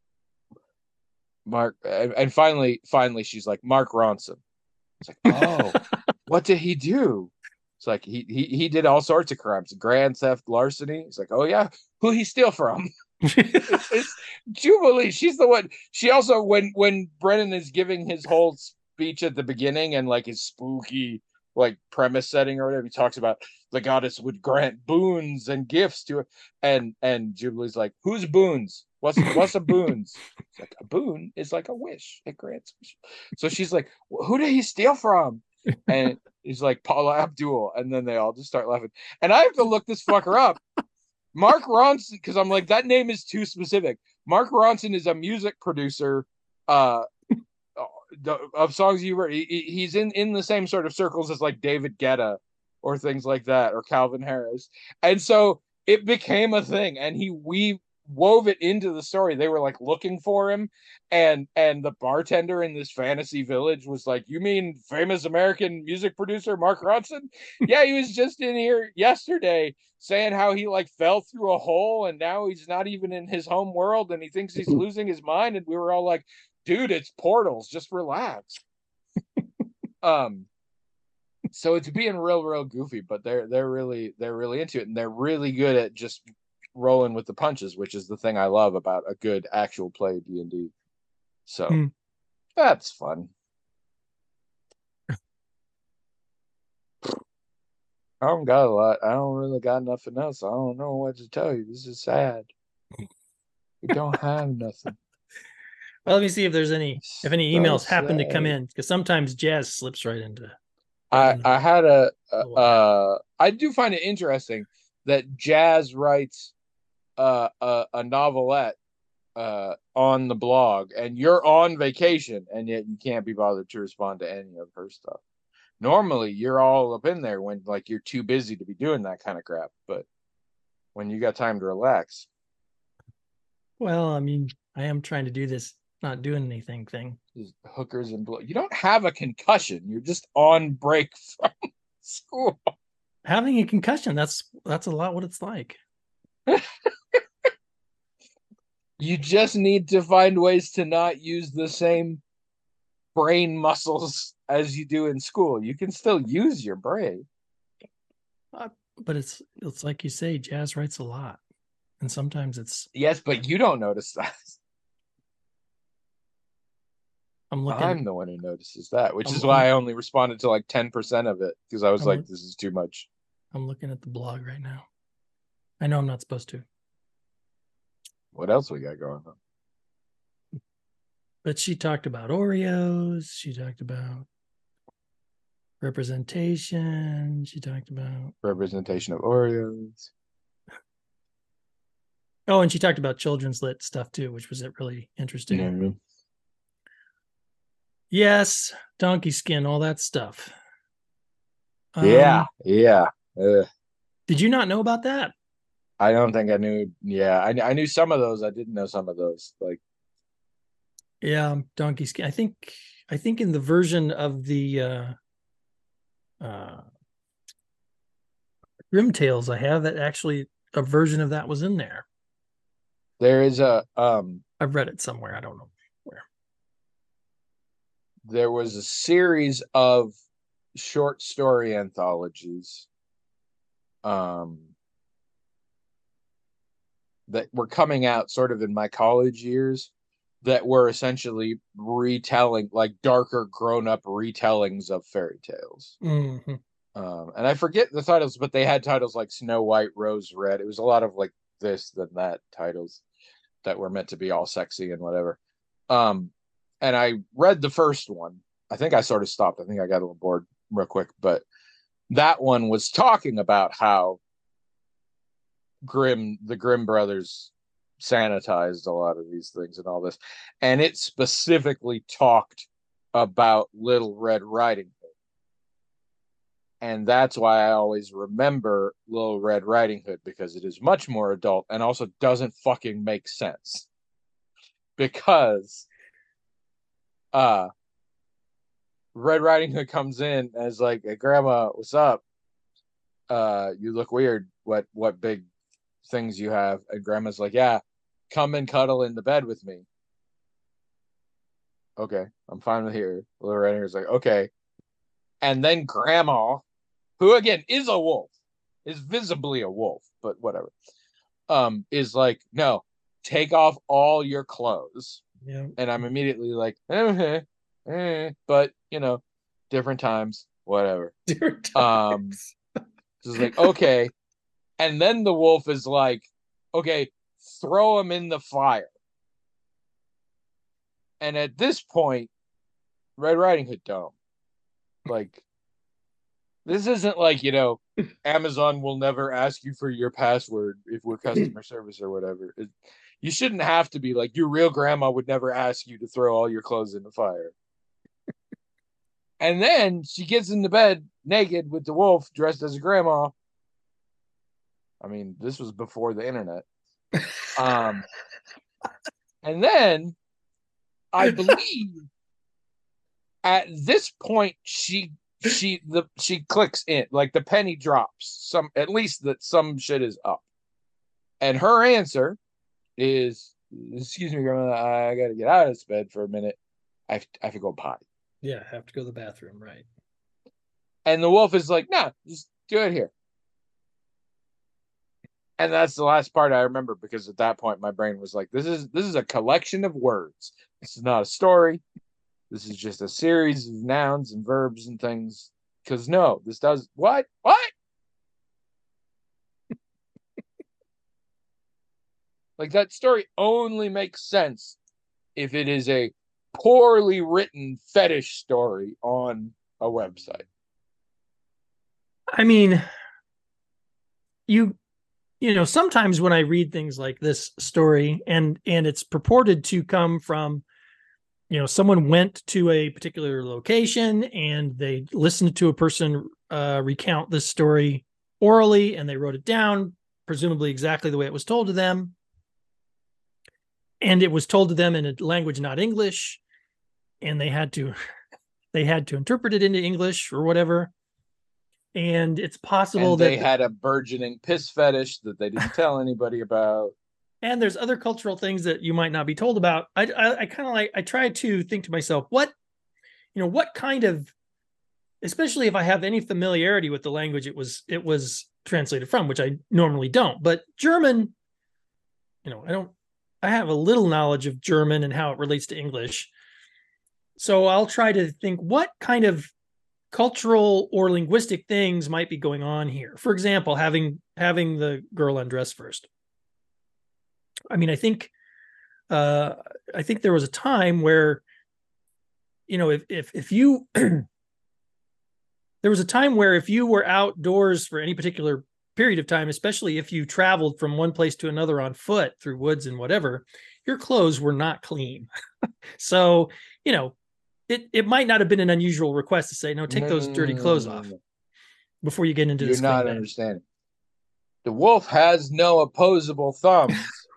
Mark, and, and finally, finally, she's like, Mark Ronson. It's like, oh, what did he do? It's like he he he did all sorts of crimes, grand theft, larceny. It's like, oh yeah, who he steal from? it's, it's Jubilee. She's the one. She also when when Brennan is giving his whole speech at the beginning and like his spooky like premise setting or whatever. He talks about the goddess would grant boons and gifts to her, and and Jubilee's like, "Who's boons? What's what's a boons?" It's like a boon is like a wish. It grants wish. So she's like, "Who did he steal from?" And he's like, "Paula Abdul," and then they all just start laughing. And I have to look this fucker up. Mark Ronson, because I'm like, that name is too specific. Mark Ronson is a music producer uh, of songs you were. He, he's in, in the same sort of circles as like David Guetta or things like that, or Calvin Harris. And so it became a thing, and he we wove it into the story. They were like looking for him, and and the bartender in this fantasy village was like, "You mean famous American music producer Mark Ronson? Yeah, he was just in here yesterday saying how he like fell through a hole and now he's not even in his home world and he thinks he's losing his mind." And we were all like, "Dude, it's portals, just relax." um so it's being real real goofy, but they're they're really they're really into it, and they're really good at just rolling with the punches, which is the thing I love about a good actual play D and D. So mm. that's fun. I don't got a lot. I don't really got nothing else. I don't know what to tell you. This is sad. We don't have nothing. Well, let me see if there's any if any emails so happen to come in, because sometimes Jazz slips right into. I I had a, a uh I do find it interesting that Jazz writes uh, a a novelette uh on the blog, and you're on vacation, and yet you can't be bothered to respond to any of her stuff. Normally you're all up in there when like you're too busy to be doing that kind of crap, but when you got time to relax. Well, I mean, I am trying to do this not doing anything thing. Hookers and blow. You don't have a concussion. You're just on break from school. Having a concussion, that's that's a lot what it's like. You just need to find ways to not use the same brain muscles as you do in school. You can still use your brain. Uh, but it's it's like you say, Jazz writes a lot. And sometimes it's... Yes, but you don't notice that. I'm looking... I'm the one who notices that, which I'm, is why I only responded to like ten percent of it, because I was I'm like, this is too much. I'm looking at the blog right now. I know I'm not supposed to. What else we got going on? But she talked about Oreos. She talked about representation. She talked about... Representation of Oreos. Oh, and she talked about children's lit stuff too, which was really interesting. Mm-hmm. Yes, donkey skin, all that stuff. Yeah, um, yeah. Uh, did you not know about that? I don't think I knew. Yeah, I, I knew some of those. I didn't know some of those. Like, yeah, donkey skin. I think I think in the version of the uh, uh, Grim Tales I have, that actually a version of that was in there. There is a um I've read it somewhere. I don't know where. There was a series of short story anthologies um that were coming out sort of in my college years that were essentially retelling, like darker grown-up retellings of fairy tales. Mm-hmm. Um, and I forget the titles, but they had titles like Snow White, Rose Red. It was a lot of like this than that titles that were meant to be all sexy and whatever. Um, and I read the first one. I think I sort of stopped. I think I got a little bored real quick, but that one was talking about how Grimm, the Grimm brothers, sanitized a lot of these things and all this. And it specifically talked about Little Red Riding Hood. And that's why I always remember Little Red Riding Hood, because it is much more adult and also doesn't fucking make sense. Because uh, Red Riding Hood comes in and is like, "Hey, Grandma, what's up? Uh, you look weird. What what big things you have?" And Grandma's like, "Yeah, come and cuddle in the bed with me." Okay, I'm fine with here. Little Red Riding Hood's like, okay. And then Grandma, who again is a wolf, is visibly a wolf, but whatever, um, is like, "No, take off all your clothes." Yeah. And I'm immediately like, eh, eh. But you know, different times, whatever. Different Um, times. so it's like, okay. And then the wolf is like, okay, throw him in the fire. And at this point, Red Riding Hood don't. Like, this isn't like, you know, Amazon will never ask you for your password if we're customer service or whatever. It, you shouldn't have to be like, your real grandma would never ask you to throw all your clothes in the fire. And then she gets into bed naked with the wolf dressed as a grandma. I mean, this was before the internet. Um, and then I believe at this point she she the she clicks in, like the penny drops. Some at least that some shit is up. And her answer is, excuse me, grandma, I gotta get out of this bed for a minute. I have, I have to go potty. Yeah, I have to go to the bathroom, right? And the wolf is like, no, just do it here. And that's the last part I remember, because at that point my brain was like, this is this is a collection of words. This is not a story. This is just a series of nouns and verbs and things. Because no, this does what? What? Like, that story only makes sense if it is a poorly written fetish story on a website. I mean, you you know, sometimes when I read things like this story and and it's purported to come from, you know, someone went to a particular location and they listened to a person uh, recount this story orally and they wrote it down, presumably exactly the way it was told to them. And it was told to them in a language not English, and they had to they had to interpret it into English or whatever. And it's possible and that they had a burgeoning piss fetish that they didn't tell anybody about. And there's other cultural things that you might not be told about. I I, I kind of like I try to think to myself, what, you know, what kind of, especially if I have any familiarity with the language it was it was translated from, which I normally don't. But German, you know, I don't. I have a little knowledge of German and how it relates to English. So I'll try to think what kind of cultural or linguistic things might be going on here. For example, having having the girl undress first. I mean, I think uh, I think there was a time where, you know, if if if you there was a time where if you were outdoors for any particular period of time, especially if you traveled from one place to another on foot through woods and whatever, your clothes were not clean. So, you know, it, it might not have been an unusual request to say, no, take No, those no, dirty no, clothes no, no, off no. before you get into You're this not clean bed. understanding. The wolf has no opposable thumbs.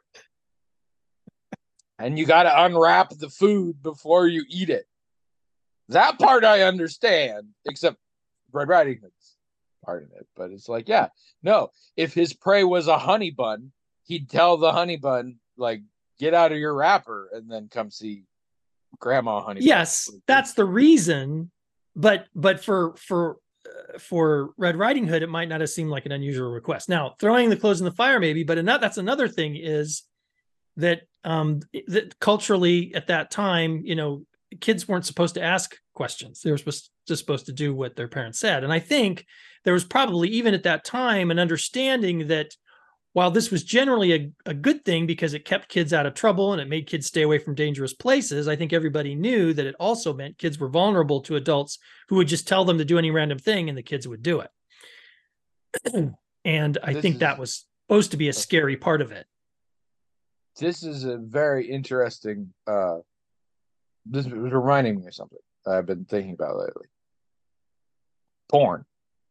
And you got to unwrap the food before you eat it. That part I understand, except Red Riding Hood's part in it. But it's like, yeah, no. If his prey was a honey bun, he'd tell the honey bun, like, get out of your wrapper and then come see Grandma Honey Bun. Yes, that's the reason. But but for for uh, for Red Riding Hood, it might not have seemed like an unusual request. Now, throwing the clothes in the fire, maybe, but another, that's another thing is that um that culturally at that time, you know, kids weren't supposed to ask questions. They were supposed just supposed to do what their parents said. And I think there was probably even at that time an understanding that while this was generally a, a good thing because it kept kids out of trouble and it made kids stay away from dangerous places, I think everybody knew that it also meant kids were vulnerable to adults who would just tell them to do any random thing and the kids would do it. And I This think is- that was supposed to be a scary part of it. This is a very interesting. Uh, this was reminding me of something I've been thinking about lately. Porn.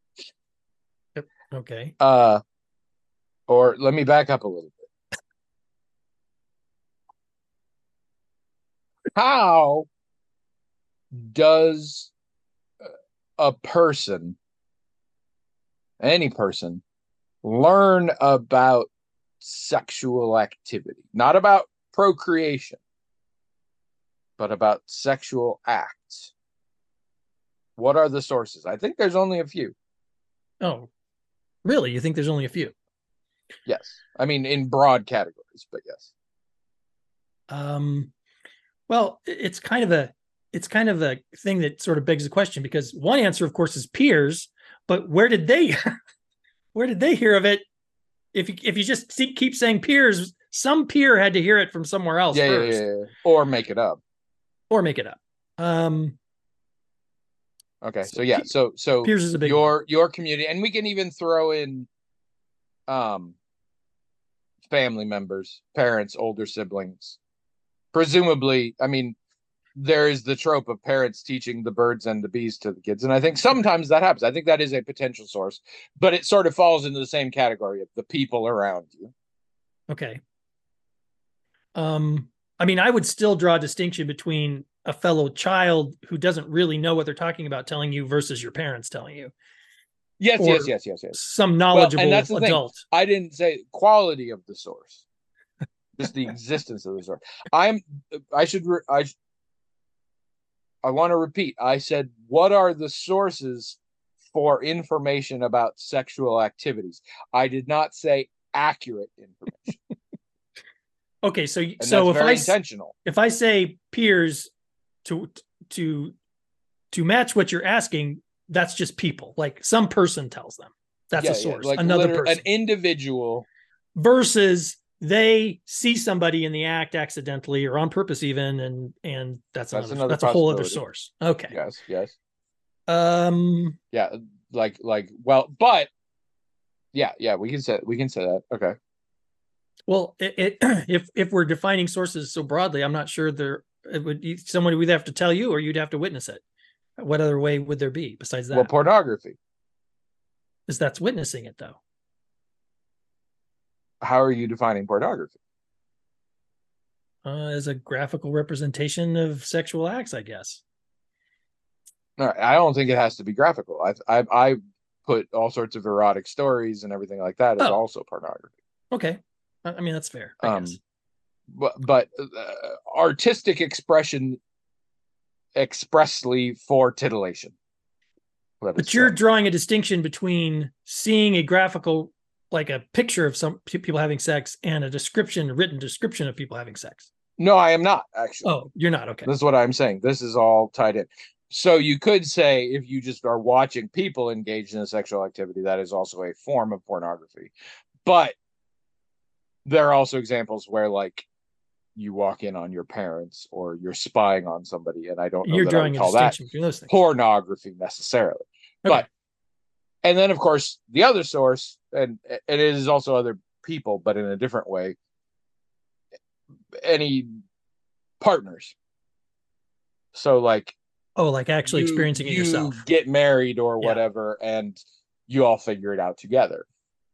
Okay. Uh, or let me back up a little bit. How does a person, any person, learn about sexual activity? Not about procreation, but about sexual acts. What are the sources? I think there's only a few. Oh, really? You think there's only a few? Yes. I mean, in broad categories, but yes. Um, well, it's kind of a it's kind of a thing that sort of begs the question, because one answer, of course, is peers, but where did they, where did they hear of it? If you, if you just see, keep saying peers, some peer had to hear it from somewhere else yeah, first, yeah, yeah, yeah. Or make it up, or make it up. Um, okay, so, so yeah, so so peers is a big your one. your community, and we can even throw in, um, family members, parents, older siblings. Presumably, I mean, there is the trope of parents teaching the birds and the bees to the kids. And I think sometimes that happens. I think that is a potential source, but it sort of falls into the same category of the people around you. Okay. Um, I mean, I would still draw a distinction between a fellow child who doesn't really know what they're talking about telling you versus your parents telling you. Yes, yes, yes, yes, yes. Some knowledgeable well, and that's the adult. Thing. I didn't say quality of the source, just the existence of the source. I'm, I should, I I want to repeat, I said, what are the sources for information about sexual activities? I did not say accurate information. Okay, so and so if very I intentional. if I say peers to to to match what you're asking, that's just people. Like some person tells them. That's yeah, a source. Yeah, like another person. An individual. Versus they see somebody in the act accidentally or on purpose even, and and that's, that's another, another that's a whole other source. Okay. Yes, yes. Um yeah, like like well, but yeah, yeah, we can say we can say that. Okay. Well, it, it if if we're defining sources so broadly, I'm not sure there it would somebody would have to tell you or you'd have to witness it. What other way would there be besides that? Well, pornography. Because that's witnessing it though. How are you defining pornography? Uh, as a graphical representation of sexual acts, I guess. No, I don't think it has to be graphical. I I, I put all sorts of erotic stories and everything like that as oh. also pornography. Okay, I mean that's fair. I um, guess. But but uh, artistic expression expressly for titillation. But you're say. drawing a distinction between seeing a graphical, like a picture of some people having sex, and a description, a written description of people having sex. No, I am not actually. Oh, you're not. Okay. This is what I'm saying. This is all tied in. So you could say if you just are watching people engaged in a sexual activity, that is also a form of pornography. But there are also examples where like you walk in on your parents or you're spying on somebody, and I don't know you're that drawing I would call a that between those things. Pornography necessarily. Okay. But and then of course the other source, and it is also other people, but in a different way, any partners. So like oh, like actually you, experiencing it you yourself. Get married or yeah. whatever, and you all figure it out together.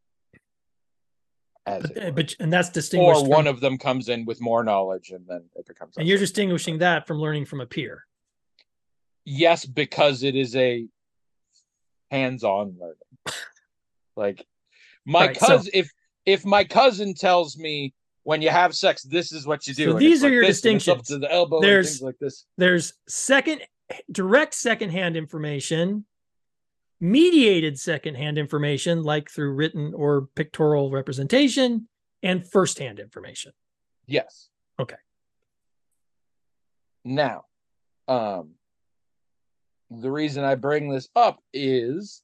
As but, but and that's distinguished. Or from, one of them comes in with more knowledge, and then it becomes. And you're distinguishing that from learning from a peer. Yes, because it is a hands-on learning. Like my right, cousin, so, if if my cousin tells me when you have sex, this is what you do. So these are like your this, distinctions. Up to the elbow, there's and things like this. There's second, direct secondhand information. Mediated secondhand information, like through written or pictorial representation, and firsthand information. Yes. Okay. Now, um, the reason I bring this up is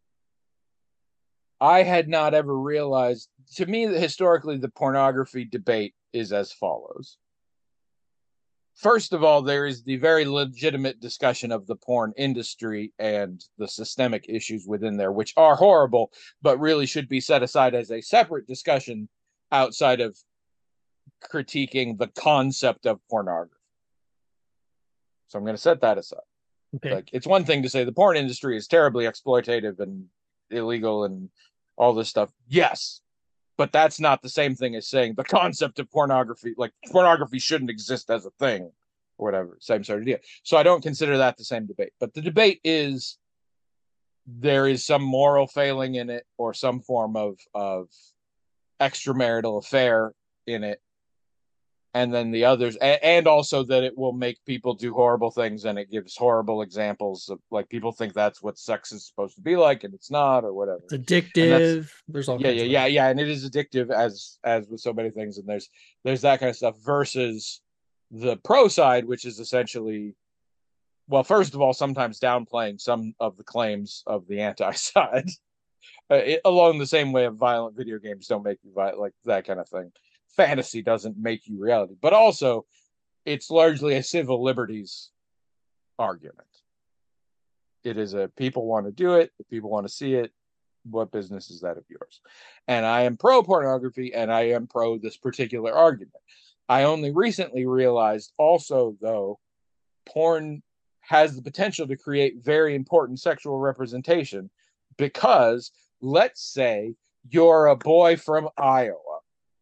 I had not ever realized, to me, that historically the pornography debate is as follows. First of all, there is the very legitimate discussion of the porn industry and the systemic issues within there, which are horrible, but really should be set aside as a separate discussion outside of critiquing the concept of pornography. So I'm going to set that aside. Okay. Like, it's one thing to say the porn industry is terribly exploitative and illegal and all this stuff. Yes. But that's not the same thing as saying the concept of pornography, like pornography shouldn't exist as a thing or whatever, same sort of deal. So I don't consider that the same debate. But the debate is there is some moral failing in it or some form of, of extramarital affair in it. And then the others, and, and also that it will make people do horrible things, and it gives horrible examples of like people think that's what sex is supposed to be like, and it's not, or whatever. It's addictive. There's all yeah, kinds yeah, of yeah, yeah, and it is addictive as as with so many things. And there's there's that kind of stuff versus the pro side, which is essentially well, first of all, sometimes downplaying some of the claims of the anti-side, uh, it, along the same way of violent video games don't make you violent, like that kind of thing. Fantasy doesn't make you reality, but also it's largely a civil liberties argument. It is a people want to do it, if people want to see it, what business is that of yours? And I am pro pornography and I am pro this particular argument. I only recently realized also, though, porn has the potential to create very important sexual representation because let's say you're a boy from Iowa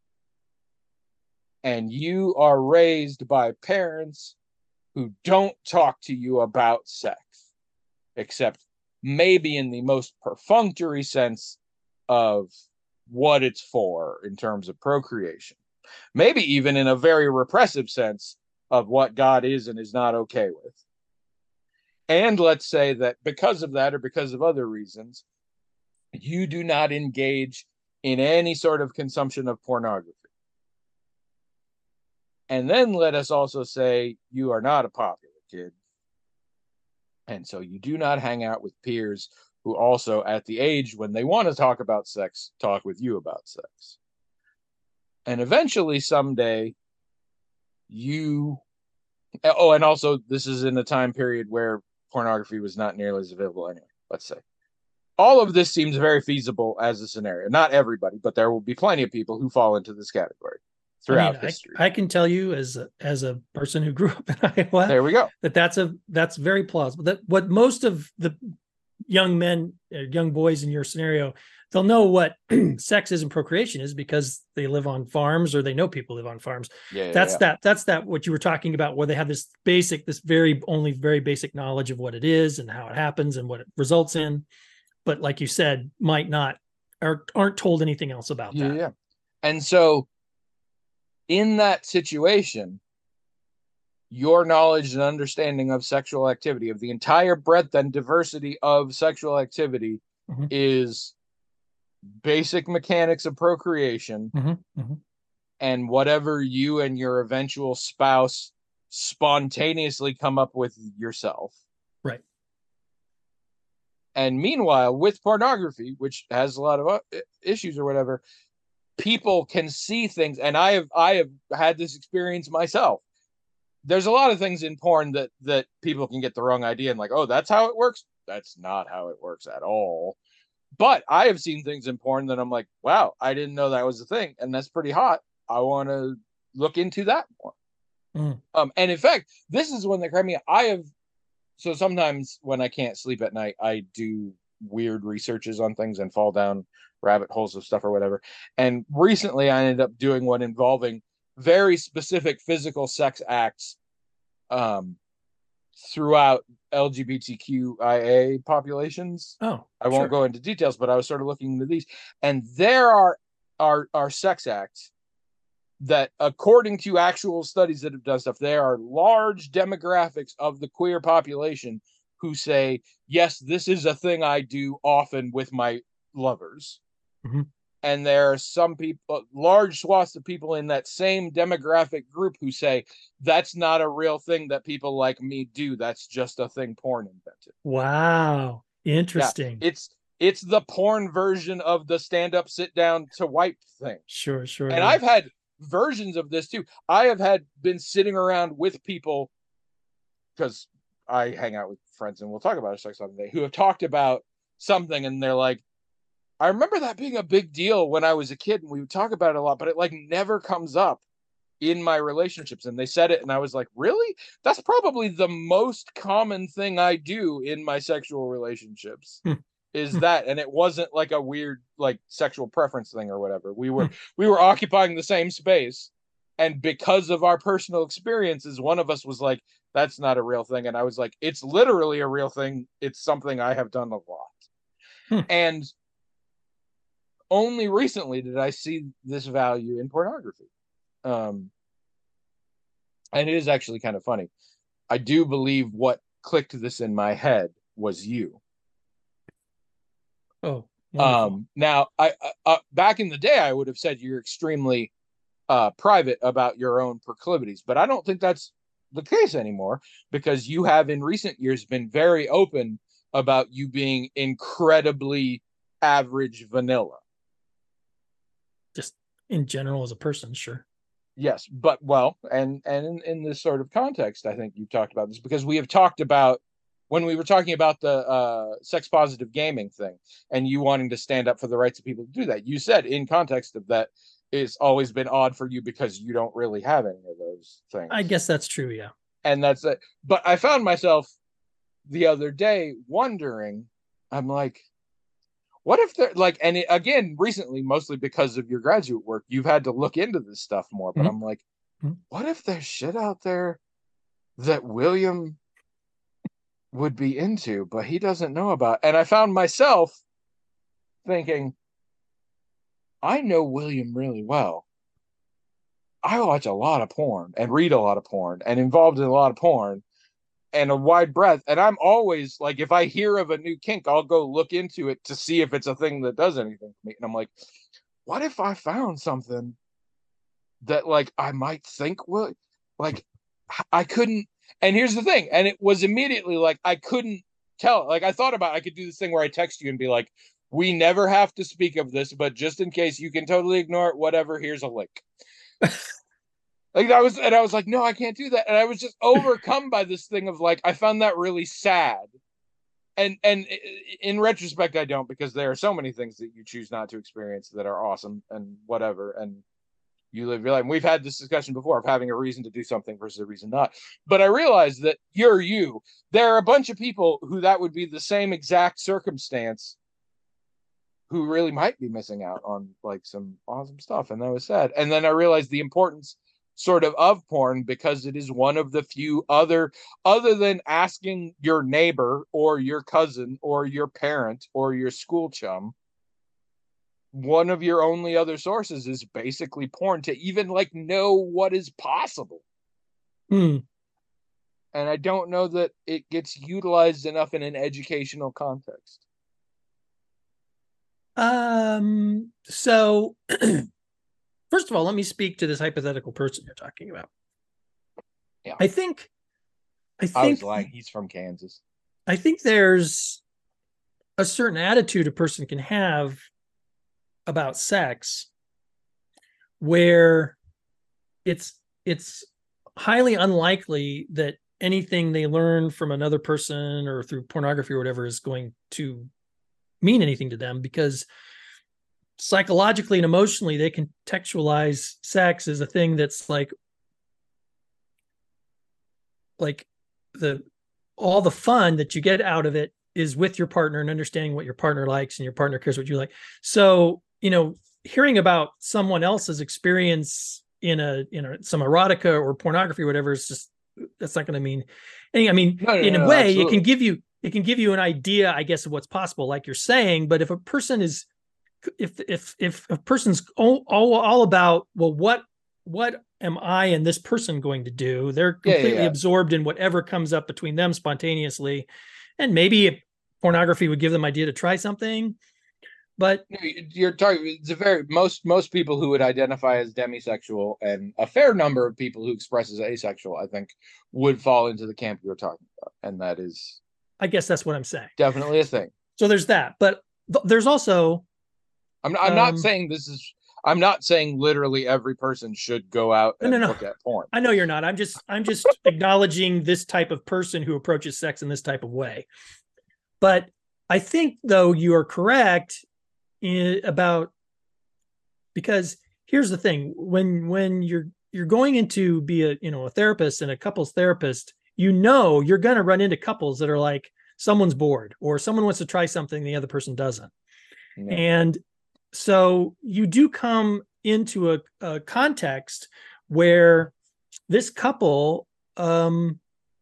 and you are raised by parents who don't talk to you about sex, except maybe in the most perfunctory sense of what it's for in terms of procreation. Maybe even in a very repressive sense of what God is and is not okay with. And let's say that because of that or because of other reasons, you do not engage in any sort of consumption of pornography. And then let us also say you are not a popular kid. And so you do not hang out with peers who also at the age when they want to talk about sex, talk with you about sex. And eventually someday you, oh, and also this is in a time period where pornography was not nearly as available anyway, let's say. All of this seems very feasible as a scenario. Not everybody, but there will be plenty of people who fall into this category throughout I mean, history. I, I can tell you as a, as a person who grew up in Iowa, there we go. That that's a that's very plausible. That what most of the young men, uh, young boys in your scenario, they'll know what sex is and procreation is because they live on farms or they know people live on farms. Yeah, yeah that's yeah. that. That's that. What you were talking about, where they have this basic, this very only very basic knowledge of what it is and how it happens and what it results in. But like you said, might not or aren't told anything else about yeah, that. Yeah. And so in that situation, your knowledge and understanding of sexual activity, of the entire breadth and diversity of sexual activity, mm-hmm. is basic mechanics of procreation, mm-hmm. Mm-hmm. and whatever you and your eventual spouse spontaneously come up with yourself. Right. And meanwhile, with pornography, which has a lot of issues or whatever, people can see things, and I have I have had this experience myself. There's a lot of things in porn that that people can get the wrong idea and like, oh, that's how it works. That's not how it works at all. But I have seen things in porn that I'm like, wow, I didn't know that was a thing, and that's pretty hot. I want to look into that more. Mm. Um, and in fact, this is when they crack me. I have so sometimes when I can't sleep at night, I do weird researches on things and fall down rabbit holes of stuff or whatever. And recently, I ended up doing one involving very specific physical sex acts um, throughout L G B T Q I A populations. Oh, I won't sure. go into details, but I was sort of looking into these, and there are are are sex acts that, according to actual studies that have done stuff, there are large demographics of the queer population who say, yes, this is a thing I do often with my lovers. Mm-hmm. And there are some people, large swaths of people in that same demographic group who say, that's not a real thing that people like me do. That's just a thing porn invented. Wow. Interesting. Yeah, it's it's the porn version of the stand-up, sit-down to wipe thing. Sure, sure. And yeah. I've had versions of this too. I have had been sitting around with people, because I hang out with friends and we'll talk about sex on the day, who have talked about something and they're like, I remember that being a big deal when I was a kid and we would talk about it a lot, but it like never comes up in my relationships. And they said it and I was like, really? That's probably the most common thing I do in my sexual relationships. Is that, and it wasn't like a weird like sexual preference thing or whatever. We were we were occupying the same space, and because of our personal experiences, one of us was like, that's not a real thing, and I was like, it's literally a real thing. It's something I have done a lot. Hmm. And only recently did I see this value in pornography. Um and it is actually kind of funny. I do believe what clicked this in my head was you. Oh, wonderful. Um, now, I uh, back in the day, I would have said you're extremely uh, private about your own proclivities, but I don't think that's the case anymore, because you have in recent years been very open about you being incredibly average vanilla. Just in general as a person, sure. Yes, but well, and and in, in this sort of context, I think you've talked about this, because we have talked about when we were talking about the uh, sex positive gaming thing and you wanting to stand up for the rights of people to do that. You said in context of that, it's always been odd for you because you don't really have any of those things. I guess that's true, yeah. And that's it. But I found myself the other day wondering, I'm like, what if they're like, and it, again, recently, mostly because of your graduate work, you've had to look into this stuff more. But mm-hmm. I'm like, mm-hmm. what if there's shit out there that William would be into, but he doesn't know about? And I found myself thinking, I know William really well. I watch a lot of porn and read a lot of porn and involved in a lot of porn and a wide breadth. And I'm always like, if I hear of a new kink, I'll go look into it to see if it's a thing that does anything for me. And I'm like, what if I found something that like I might think will, like I couldn't. And here's the thing. And it was immediately like, I couldn't tell. Like I thought about, I could do this thing where I text you and be like, we never have to speak of this, but just in case you can totally ignore it, whatever, here's a link. Like that was, and I was like, no, I can't do that. And I was just overcome by this thing of like, I found that really sad. And and in retrospect, I don't, because there are so many things that you choose not to experience that are awesome and whatever. And you live your life. And we've had this discussion before of having a reason to do something versus a reason not. But I realized that you're you. There are a bunch of people who that would be the same exact circumstance who really might be missing out on like some awesome stuff. And that was sad. And then I realized the importance sort of of porn, because it is one of the few other, other than asking your neighbor or your cousin or your parent or your school chum, one of your only other sources is basically porn to even like know what is possible. Hmm. And I don't know that it gets utilized enough in an educational context. Um, so first of all, let me speak to this hypothetical person you're talking about. Yeah. I think, I think, I was lying. He's from Kansas. I think there's a certain attitude a person can have about sex where it's, it's highly unlikely that anything they learn from another person or through pornography or whatever is going to mean anything to them, because psychologically and emotionally they contextualize sex as a thing that's like like the all the fun that you get out of it is with your partner and understanding what your partner likes and your partner cares what you like. So, you know, hearing about someone else's experience in a in a some erotica or pornography or whatever is just, that's not going to mean anything. I mean, no, no, in no, a way absolutely. it can give you it can give you an idea, I guess, of what's possible, like you're saying. But if a person is, if if if a person's all all, all about, well, what what am I and this person going to do? They're completely yeah, yeah, yeah. absorbed in whatever comes up between them spontaneously, and maybe pornography would give them idea to try something. But you're talking, it's a very most most people who would identify as demisexual, and a fair number of people who express as asexual, I think, would fall into the camp you're talking about, and that is, I guess that's what I'm saying. Definitely a thing. So there's that, but th- there's also. I'm I'm um, not saying this is. I'm not saying literally every person should go out and no, no, no. look at porn. I know you're not. I'm just I'm just acknowledging this type of person who approaches sex in this type of way. But I think, though, you are correct in, about, because here's the thing: when when you're you're going into be a you know a therapist and a couples therapist, you know you're going to run into couples that are like, someone's bored or someone wants to try something the other person doesn't. Yeah. And so you do come into a, a context where this couple, um,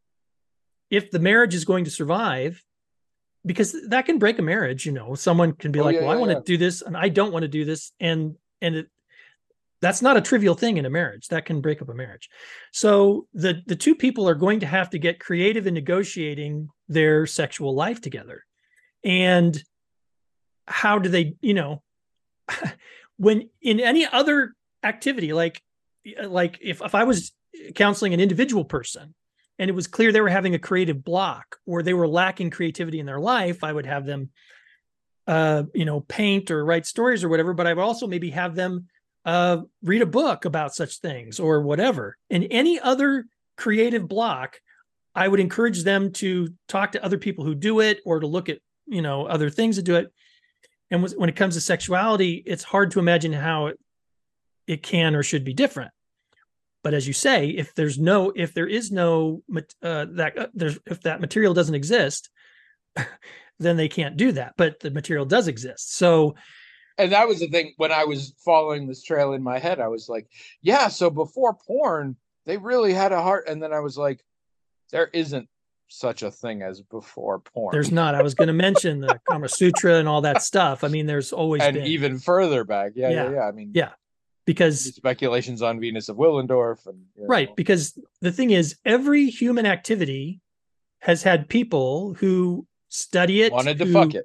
if the marriage is going to survive, because that can break a marriage, you know, someone can be oh, like, yeah, well, yeah, I want to yeah. do this and I don't want to do this. And, and it, that's not a trivial thing in a marriage that can break up a marriage. So the, the two people are going to have to get creative in negotiating their sexual life together. And how do they, you know, when in any other activity, like, like if, if I was counseling an individual person and it was clear they were having a creative block or they were lacking creativity in their life, I would have them, uh, you know, paint or write stories or whatever, but I would also maybe have them uh, read a book about such things or whatever. And any other creative block, I would encourage them to talk to other people who do it or to look at, you know, other things that do it. And when it comes to sexuality, it's hard to imagine how it, it can or should be different. But as you say, if there's no, if there is no, uh, that uh, there's, if that material doesn't exist, then they can't do that. But the material does exist. So, and that was the thing when I was following this trail in my head, I was like, yeah, so before porn, they really had a heart. And then I was like, there isn't such a thing as before porn. There's not. I was going to mention the Kama Sutra and all that stuff. I mean, there's always and been. even further back. Yeah, yeah, yeah. yeah. I mean, yeah. Because speculations on Venus of Willendorf and you know. Right, because the thing is every human activity has had people who study it, wanted to who, fuck it.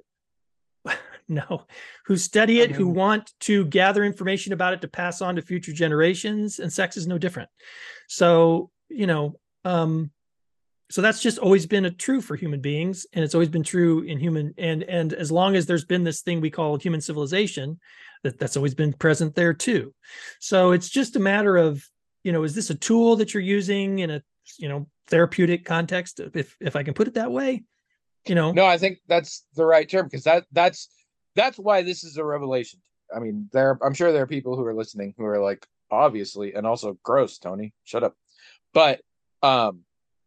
No, who study it, I mean, who want to gather information about it to pass on to future generations, and sex is no different. So, you know, um, so that's just always been a true for human beings, and it's always been true in human and and as long as there's been this thing we call human civilization, that that's always been present there too. So it's just a matter of, you know, is this a tool that you're using in a, you know, therapeutic context, if if I can put it that way, you know? No, I think that's the right term, because that that's that's why this is a revelation. I mean, there I'm sure there are people who are listening who are like, obviously, and also gross, Tony, shut up. But um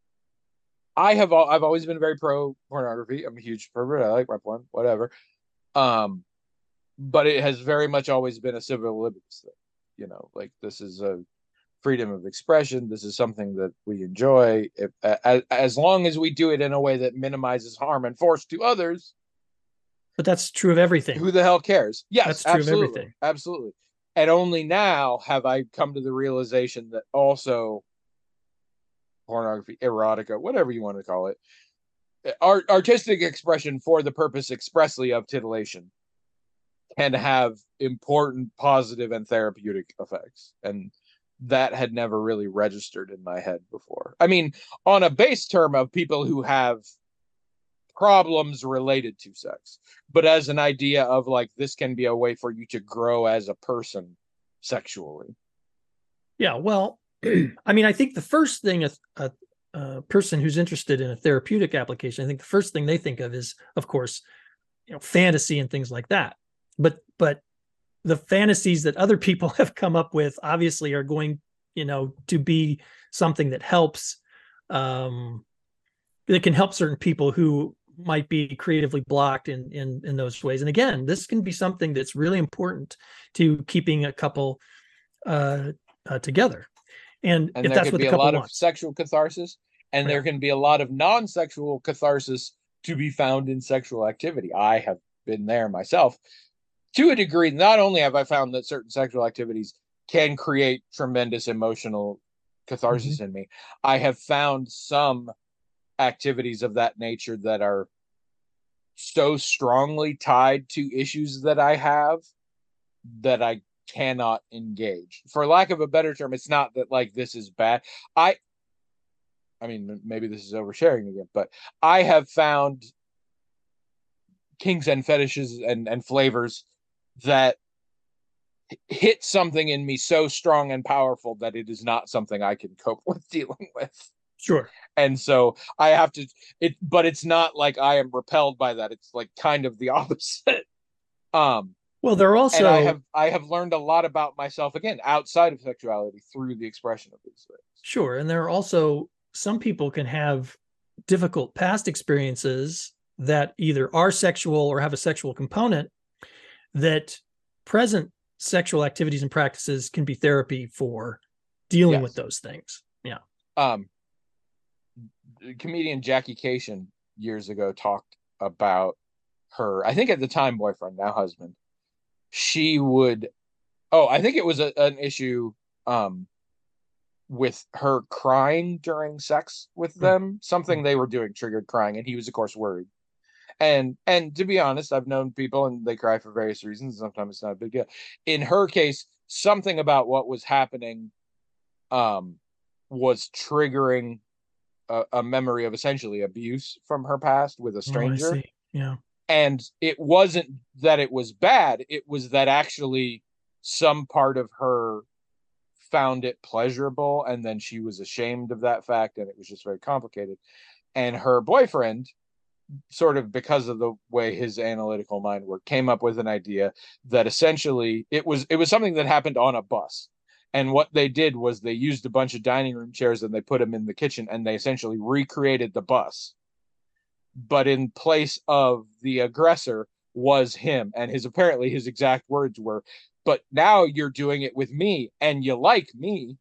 I have all, I've always been very pro pornography. I'm a huge pervert. I like my porn, whatever. Um, but it has very much always been a civil liberties thing. You know, like this is a freedom of expression. This is something that we enjoy. If, as, as long as we do it in a way that minimizes harm and force to others. But that's true of everything. Who the hell cares? Yes, that's true absolutely, of everything. Absolutely. And only now have I come to the realization that also pornography, erotica, whatever you want to call it, art, artistic expression for the purpose expressly of titillation can have important positive and therapeutic effects. And that had never really registered in my head before. I mean, on a base term of people who have problems related to sex, but as an idea of like, this can be a way for you to grow as a person sexually. Yeah, well, I mean, I think the first thing a, a, a person who's interested in a therapeutic application, I think the first thing they think of is, of course, you know, fantasy and things like that. But but the fantasies that other people have come up with obviously are going, you know, to be something that helps, um, that can help certain people who might be creatively blocked in in in those ways. And again, this can be something that's really important to keeping a couple uh, uh, together. And, and if there that's can what be the a couple lot wants. of sexual catharsis, and Yeah. there can be a lot of non-sexual catharsis to be found in sexual activity. I have been there myself to a degree. Not only have I found that certain sexual activities can create tremendous emotional catharsis Mm-hmm. in me, I have found some activities of that nature that are so strongly tied to issues that I have that I cannot engage. For lack of a better term, it's not that like this is bad. I I mean, maybe this is oversharing again, but I have found kinks and fetishes and, and flavors that hit something in me so strong and powerful that it is not something I can cope with dealing with. Sure. And so I have to it, but it's not like I am repelled by that. It's like kind of the opposite. Um, Well, there are also and I have I have learned a lot about myself again outside of sexuality through the expression of these things. Sure, and there are also some people can have difficult past experiences that either are sexual or have a sexual component, that present sexual activities and practices can be therapy for dealing Yes. with those things. Yeah. Um, comedian Jackie Cation years ago talked about her, I think at the time boyfriend, now husband. She would, oh, I think it was a, an issue um, with her crying during sex with them. Something they were doing triggered crying, and he was, of course, worried. And and to be honest, I've known people and they cry for various reasons. Sometimes it's not a big deal. In her case, something about what was happening um, was triggering a, a memory of essentially abuse from her past with a stranger. Oh, I see. Yeah. And it wasn't that it was bad. It was that actually some part of her found it pleasurable, and then she was ashamed of that fact, and it was just very complicated. And her boyfriend, sort of because of the way his analytical mind worked, came up with an idea that essentially it was it was something that happened on a bus. And what they did was they used a bunch of dining room chairs and they put them in the kitchen, and they essentially recreated the bus. But in place of the aggressor was him. And his apparently his exact words were, "But now you're doing it with me and you like me."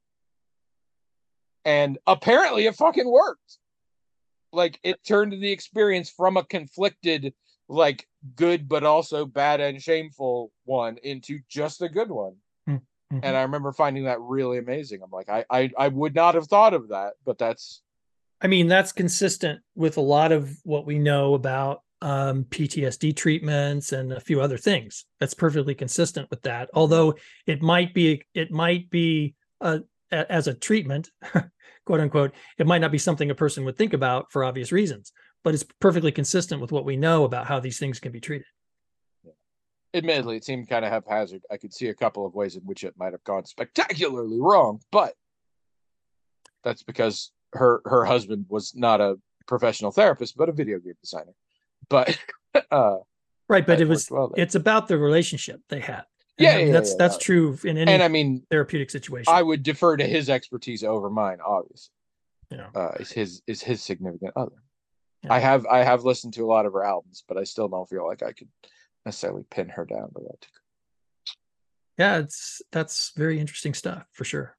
And apparently it fucking worked. Like, it turned the experience from a conflicted, like, good but also bad and shameful one into just a good one. Mm-hmm. And I remember finding that really amazing. I'm like, I, I I would not have thought of that, but that's I mean, that's consistent with a lot of what we know about um, P T S D treatments and a few other things. That's perfectly consistent with that. Although it might be, it might be uh, as a treatment, quote unquote, it might not be something a person would think about for obvious reasons, but it's perfectly consistent with what we know about how these things can be treated. Yeah. Admittedly, it seemed kind of haphazard. I could see a couple of ways in which it might have gone spectacularly wrong, but that's because her her husband was not a professional therapist, but a video game designer. But uh, right, but it was well it's about the relationship they had. And yeah, I mean, yeah, that's yeah, that's yeah. true in any and I mean therapeutic situation. I would defer to his expertise over mine, obviously. Yeah, uh, is his is his significant other. Yeah. I have I have listened to a lot of her albums, but I still don't feel like I could necessarily pin her down to that degree. Yeah, it's that's very interesting stuff for sure.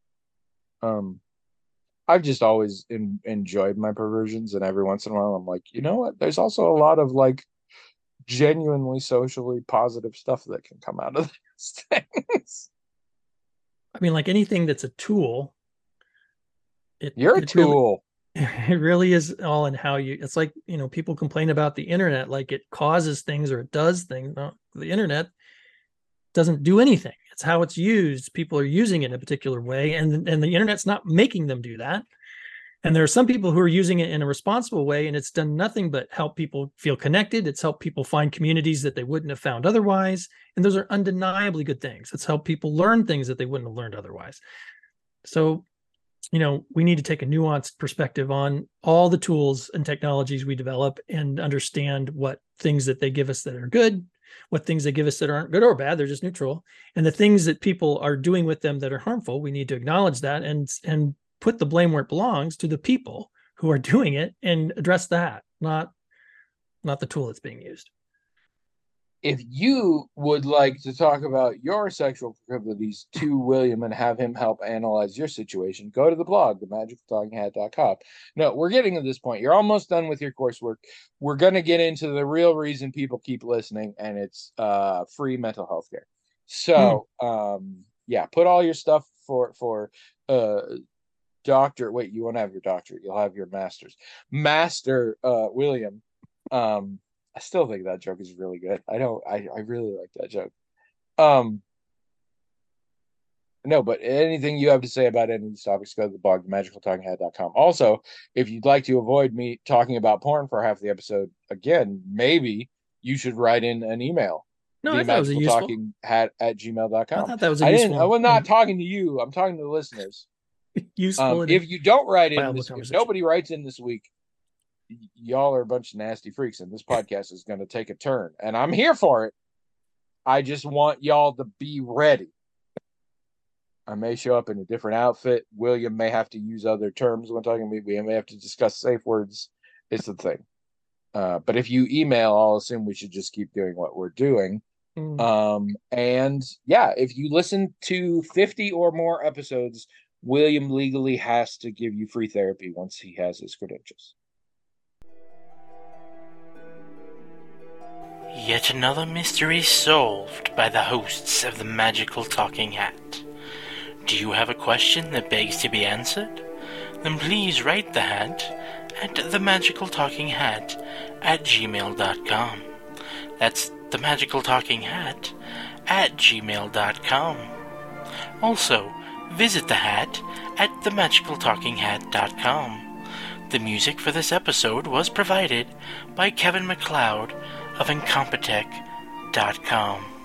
Um. I've just always in, enjoyed my perversions, and every once in a while I'm like, you know what? There's also a lot of like genuinely socially positive stuff that can come out of these things. I mean, like anything that's a tool. It, You're a it tool. Really, it really is all in how you. It's like, you know, people complain about the internet, like it causes things or it does things. No, the internet doesn't do anything. It's how it's used. People are using it in a particular way, and and the internet's not making them do that. And there are some people who are using it in a responsible way, and it's done nothing but help people feel connected. It's helped people find communities that they wouldn't have found otherwise, and those are undeniably good things. It's helped people learn things that they wouldn't have learned otherwise. So, you know, we need to take a nuanced perspective on all the tools and technologies we develop and understand what things that they give us that are good, what things they give us that aren't good or bad, they're just neutral. And the things that people are doing with them that are harmful, we need to acknowledge that and, and put the blame where it belongs to the people who are doing it and address that, not, not the tool that's being used. If you would like to talk about your sexual proclivities to William and have him help analyze your situation, go to the blog, the magical talking hat dot com. No, we're getting to this point. You're almost done with your coursework. We're going to get into the real reason people keep listening, and it's uh, free mental health care. So, mm. um, yeah, put all your stuff for, for uh, doctor. Wait, you won't have your doctorate. You'll have your master's. Master uh, William. Um, I still think that joke is really good. I don't. I, I really like that joke. Um, no, but anything you have to say about any of these topics, go to the blog, the magical talking hat dot com. Also, if you'd like to avoid me talking about porn for half the episode again, maybe you should write in an email. No, the I thought it was a useful. Talking hat at gmail dot com. I thought that was a I useful. didn't. I was not talking to you. I'm talking to the listeners. Useful. Um, if you don't write in, this, conversation. if nobody writes in this week, y'all are a bunch of nasty freaks, and this podcast is going to take a turn, and I'm here for it. I just want y'all to be ready. I may show up in a different outfit. William may have to use other terms when talking to me. We may have to discuss safe words. It's the thing. Uh, but if you email, I'll assume we should just keep doing what we're doing. Mm. Um, and yeah, if you listen to fifty or more episodes, William legally has to give you free therapy once he has his credentials. Yet another mystery solved by the hosts of the Magical Talking Hat. Do you have a question that begs to be answered? Then please write the hat at the magical talking hat at gmail dot com. That's the magical talking hat at gmail dot com. Also, visit the hat at the magical talking hat dot com. The music for this episode was provided by Kevin MacLeod of incompetech dot com.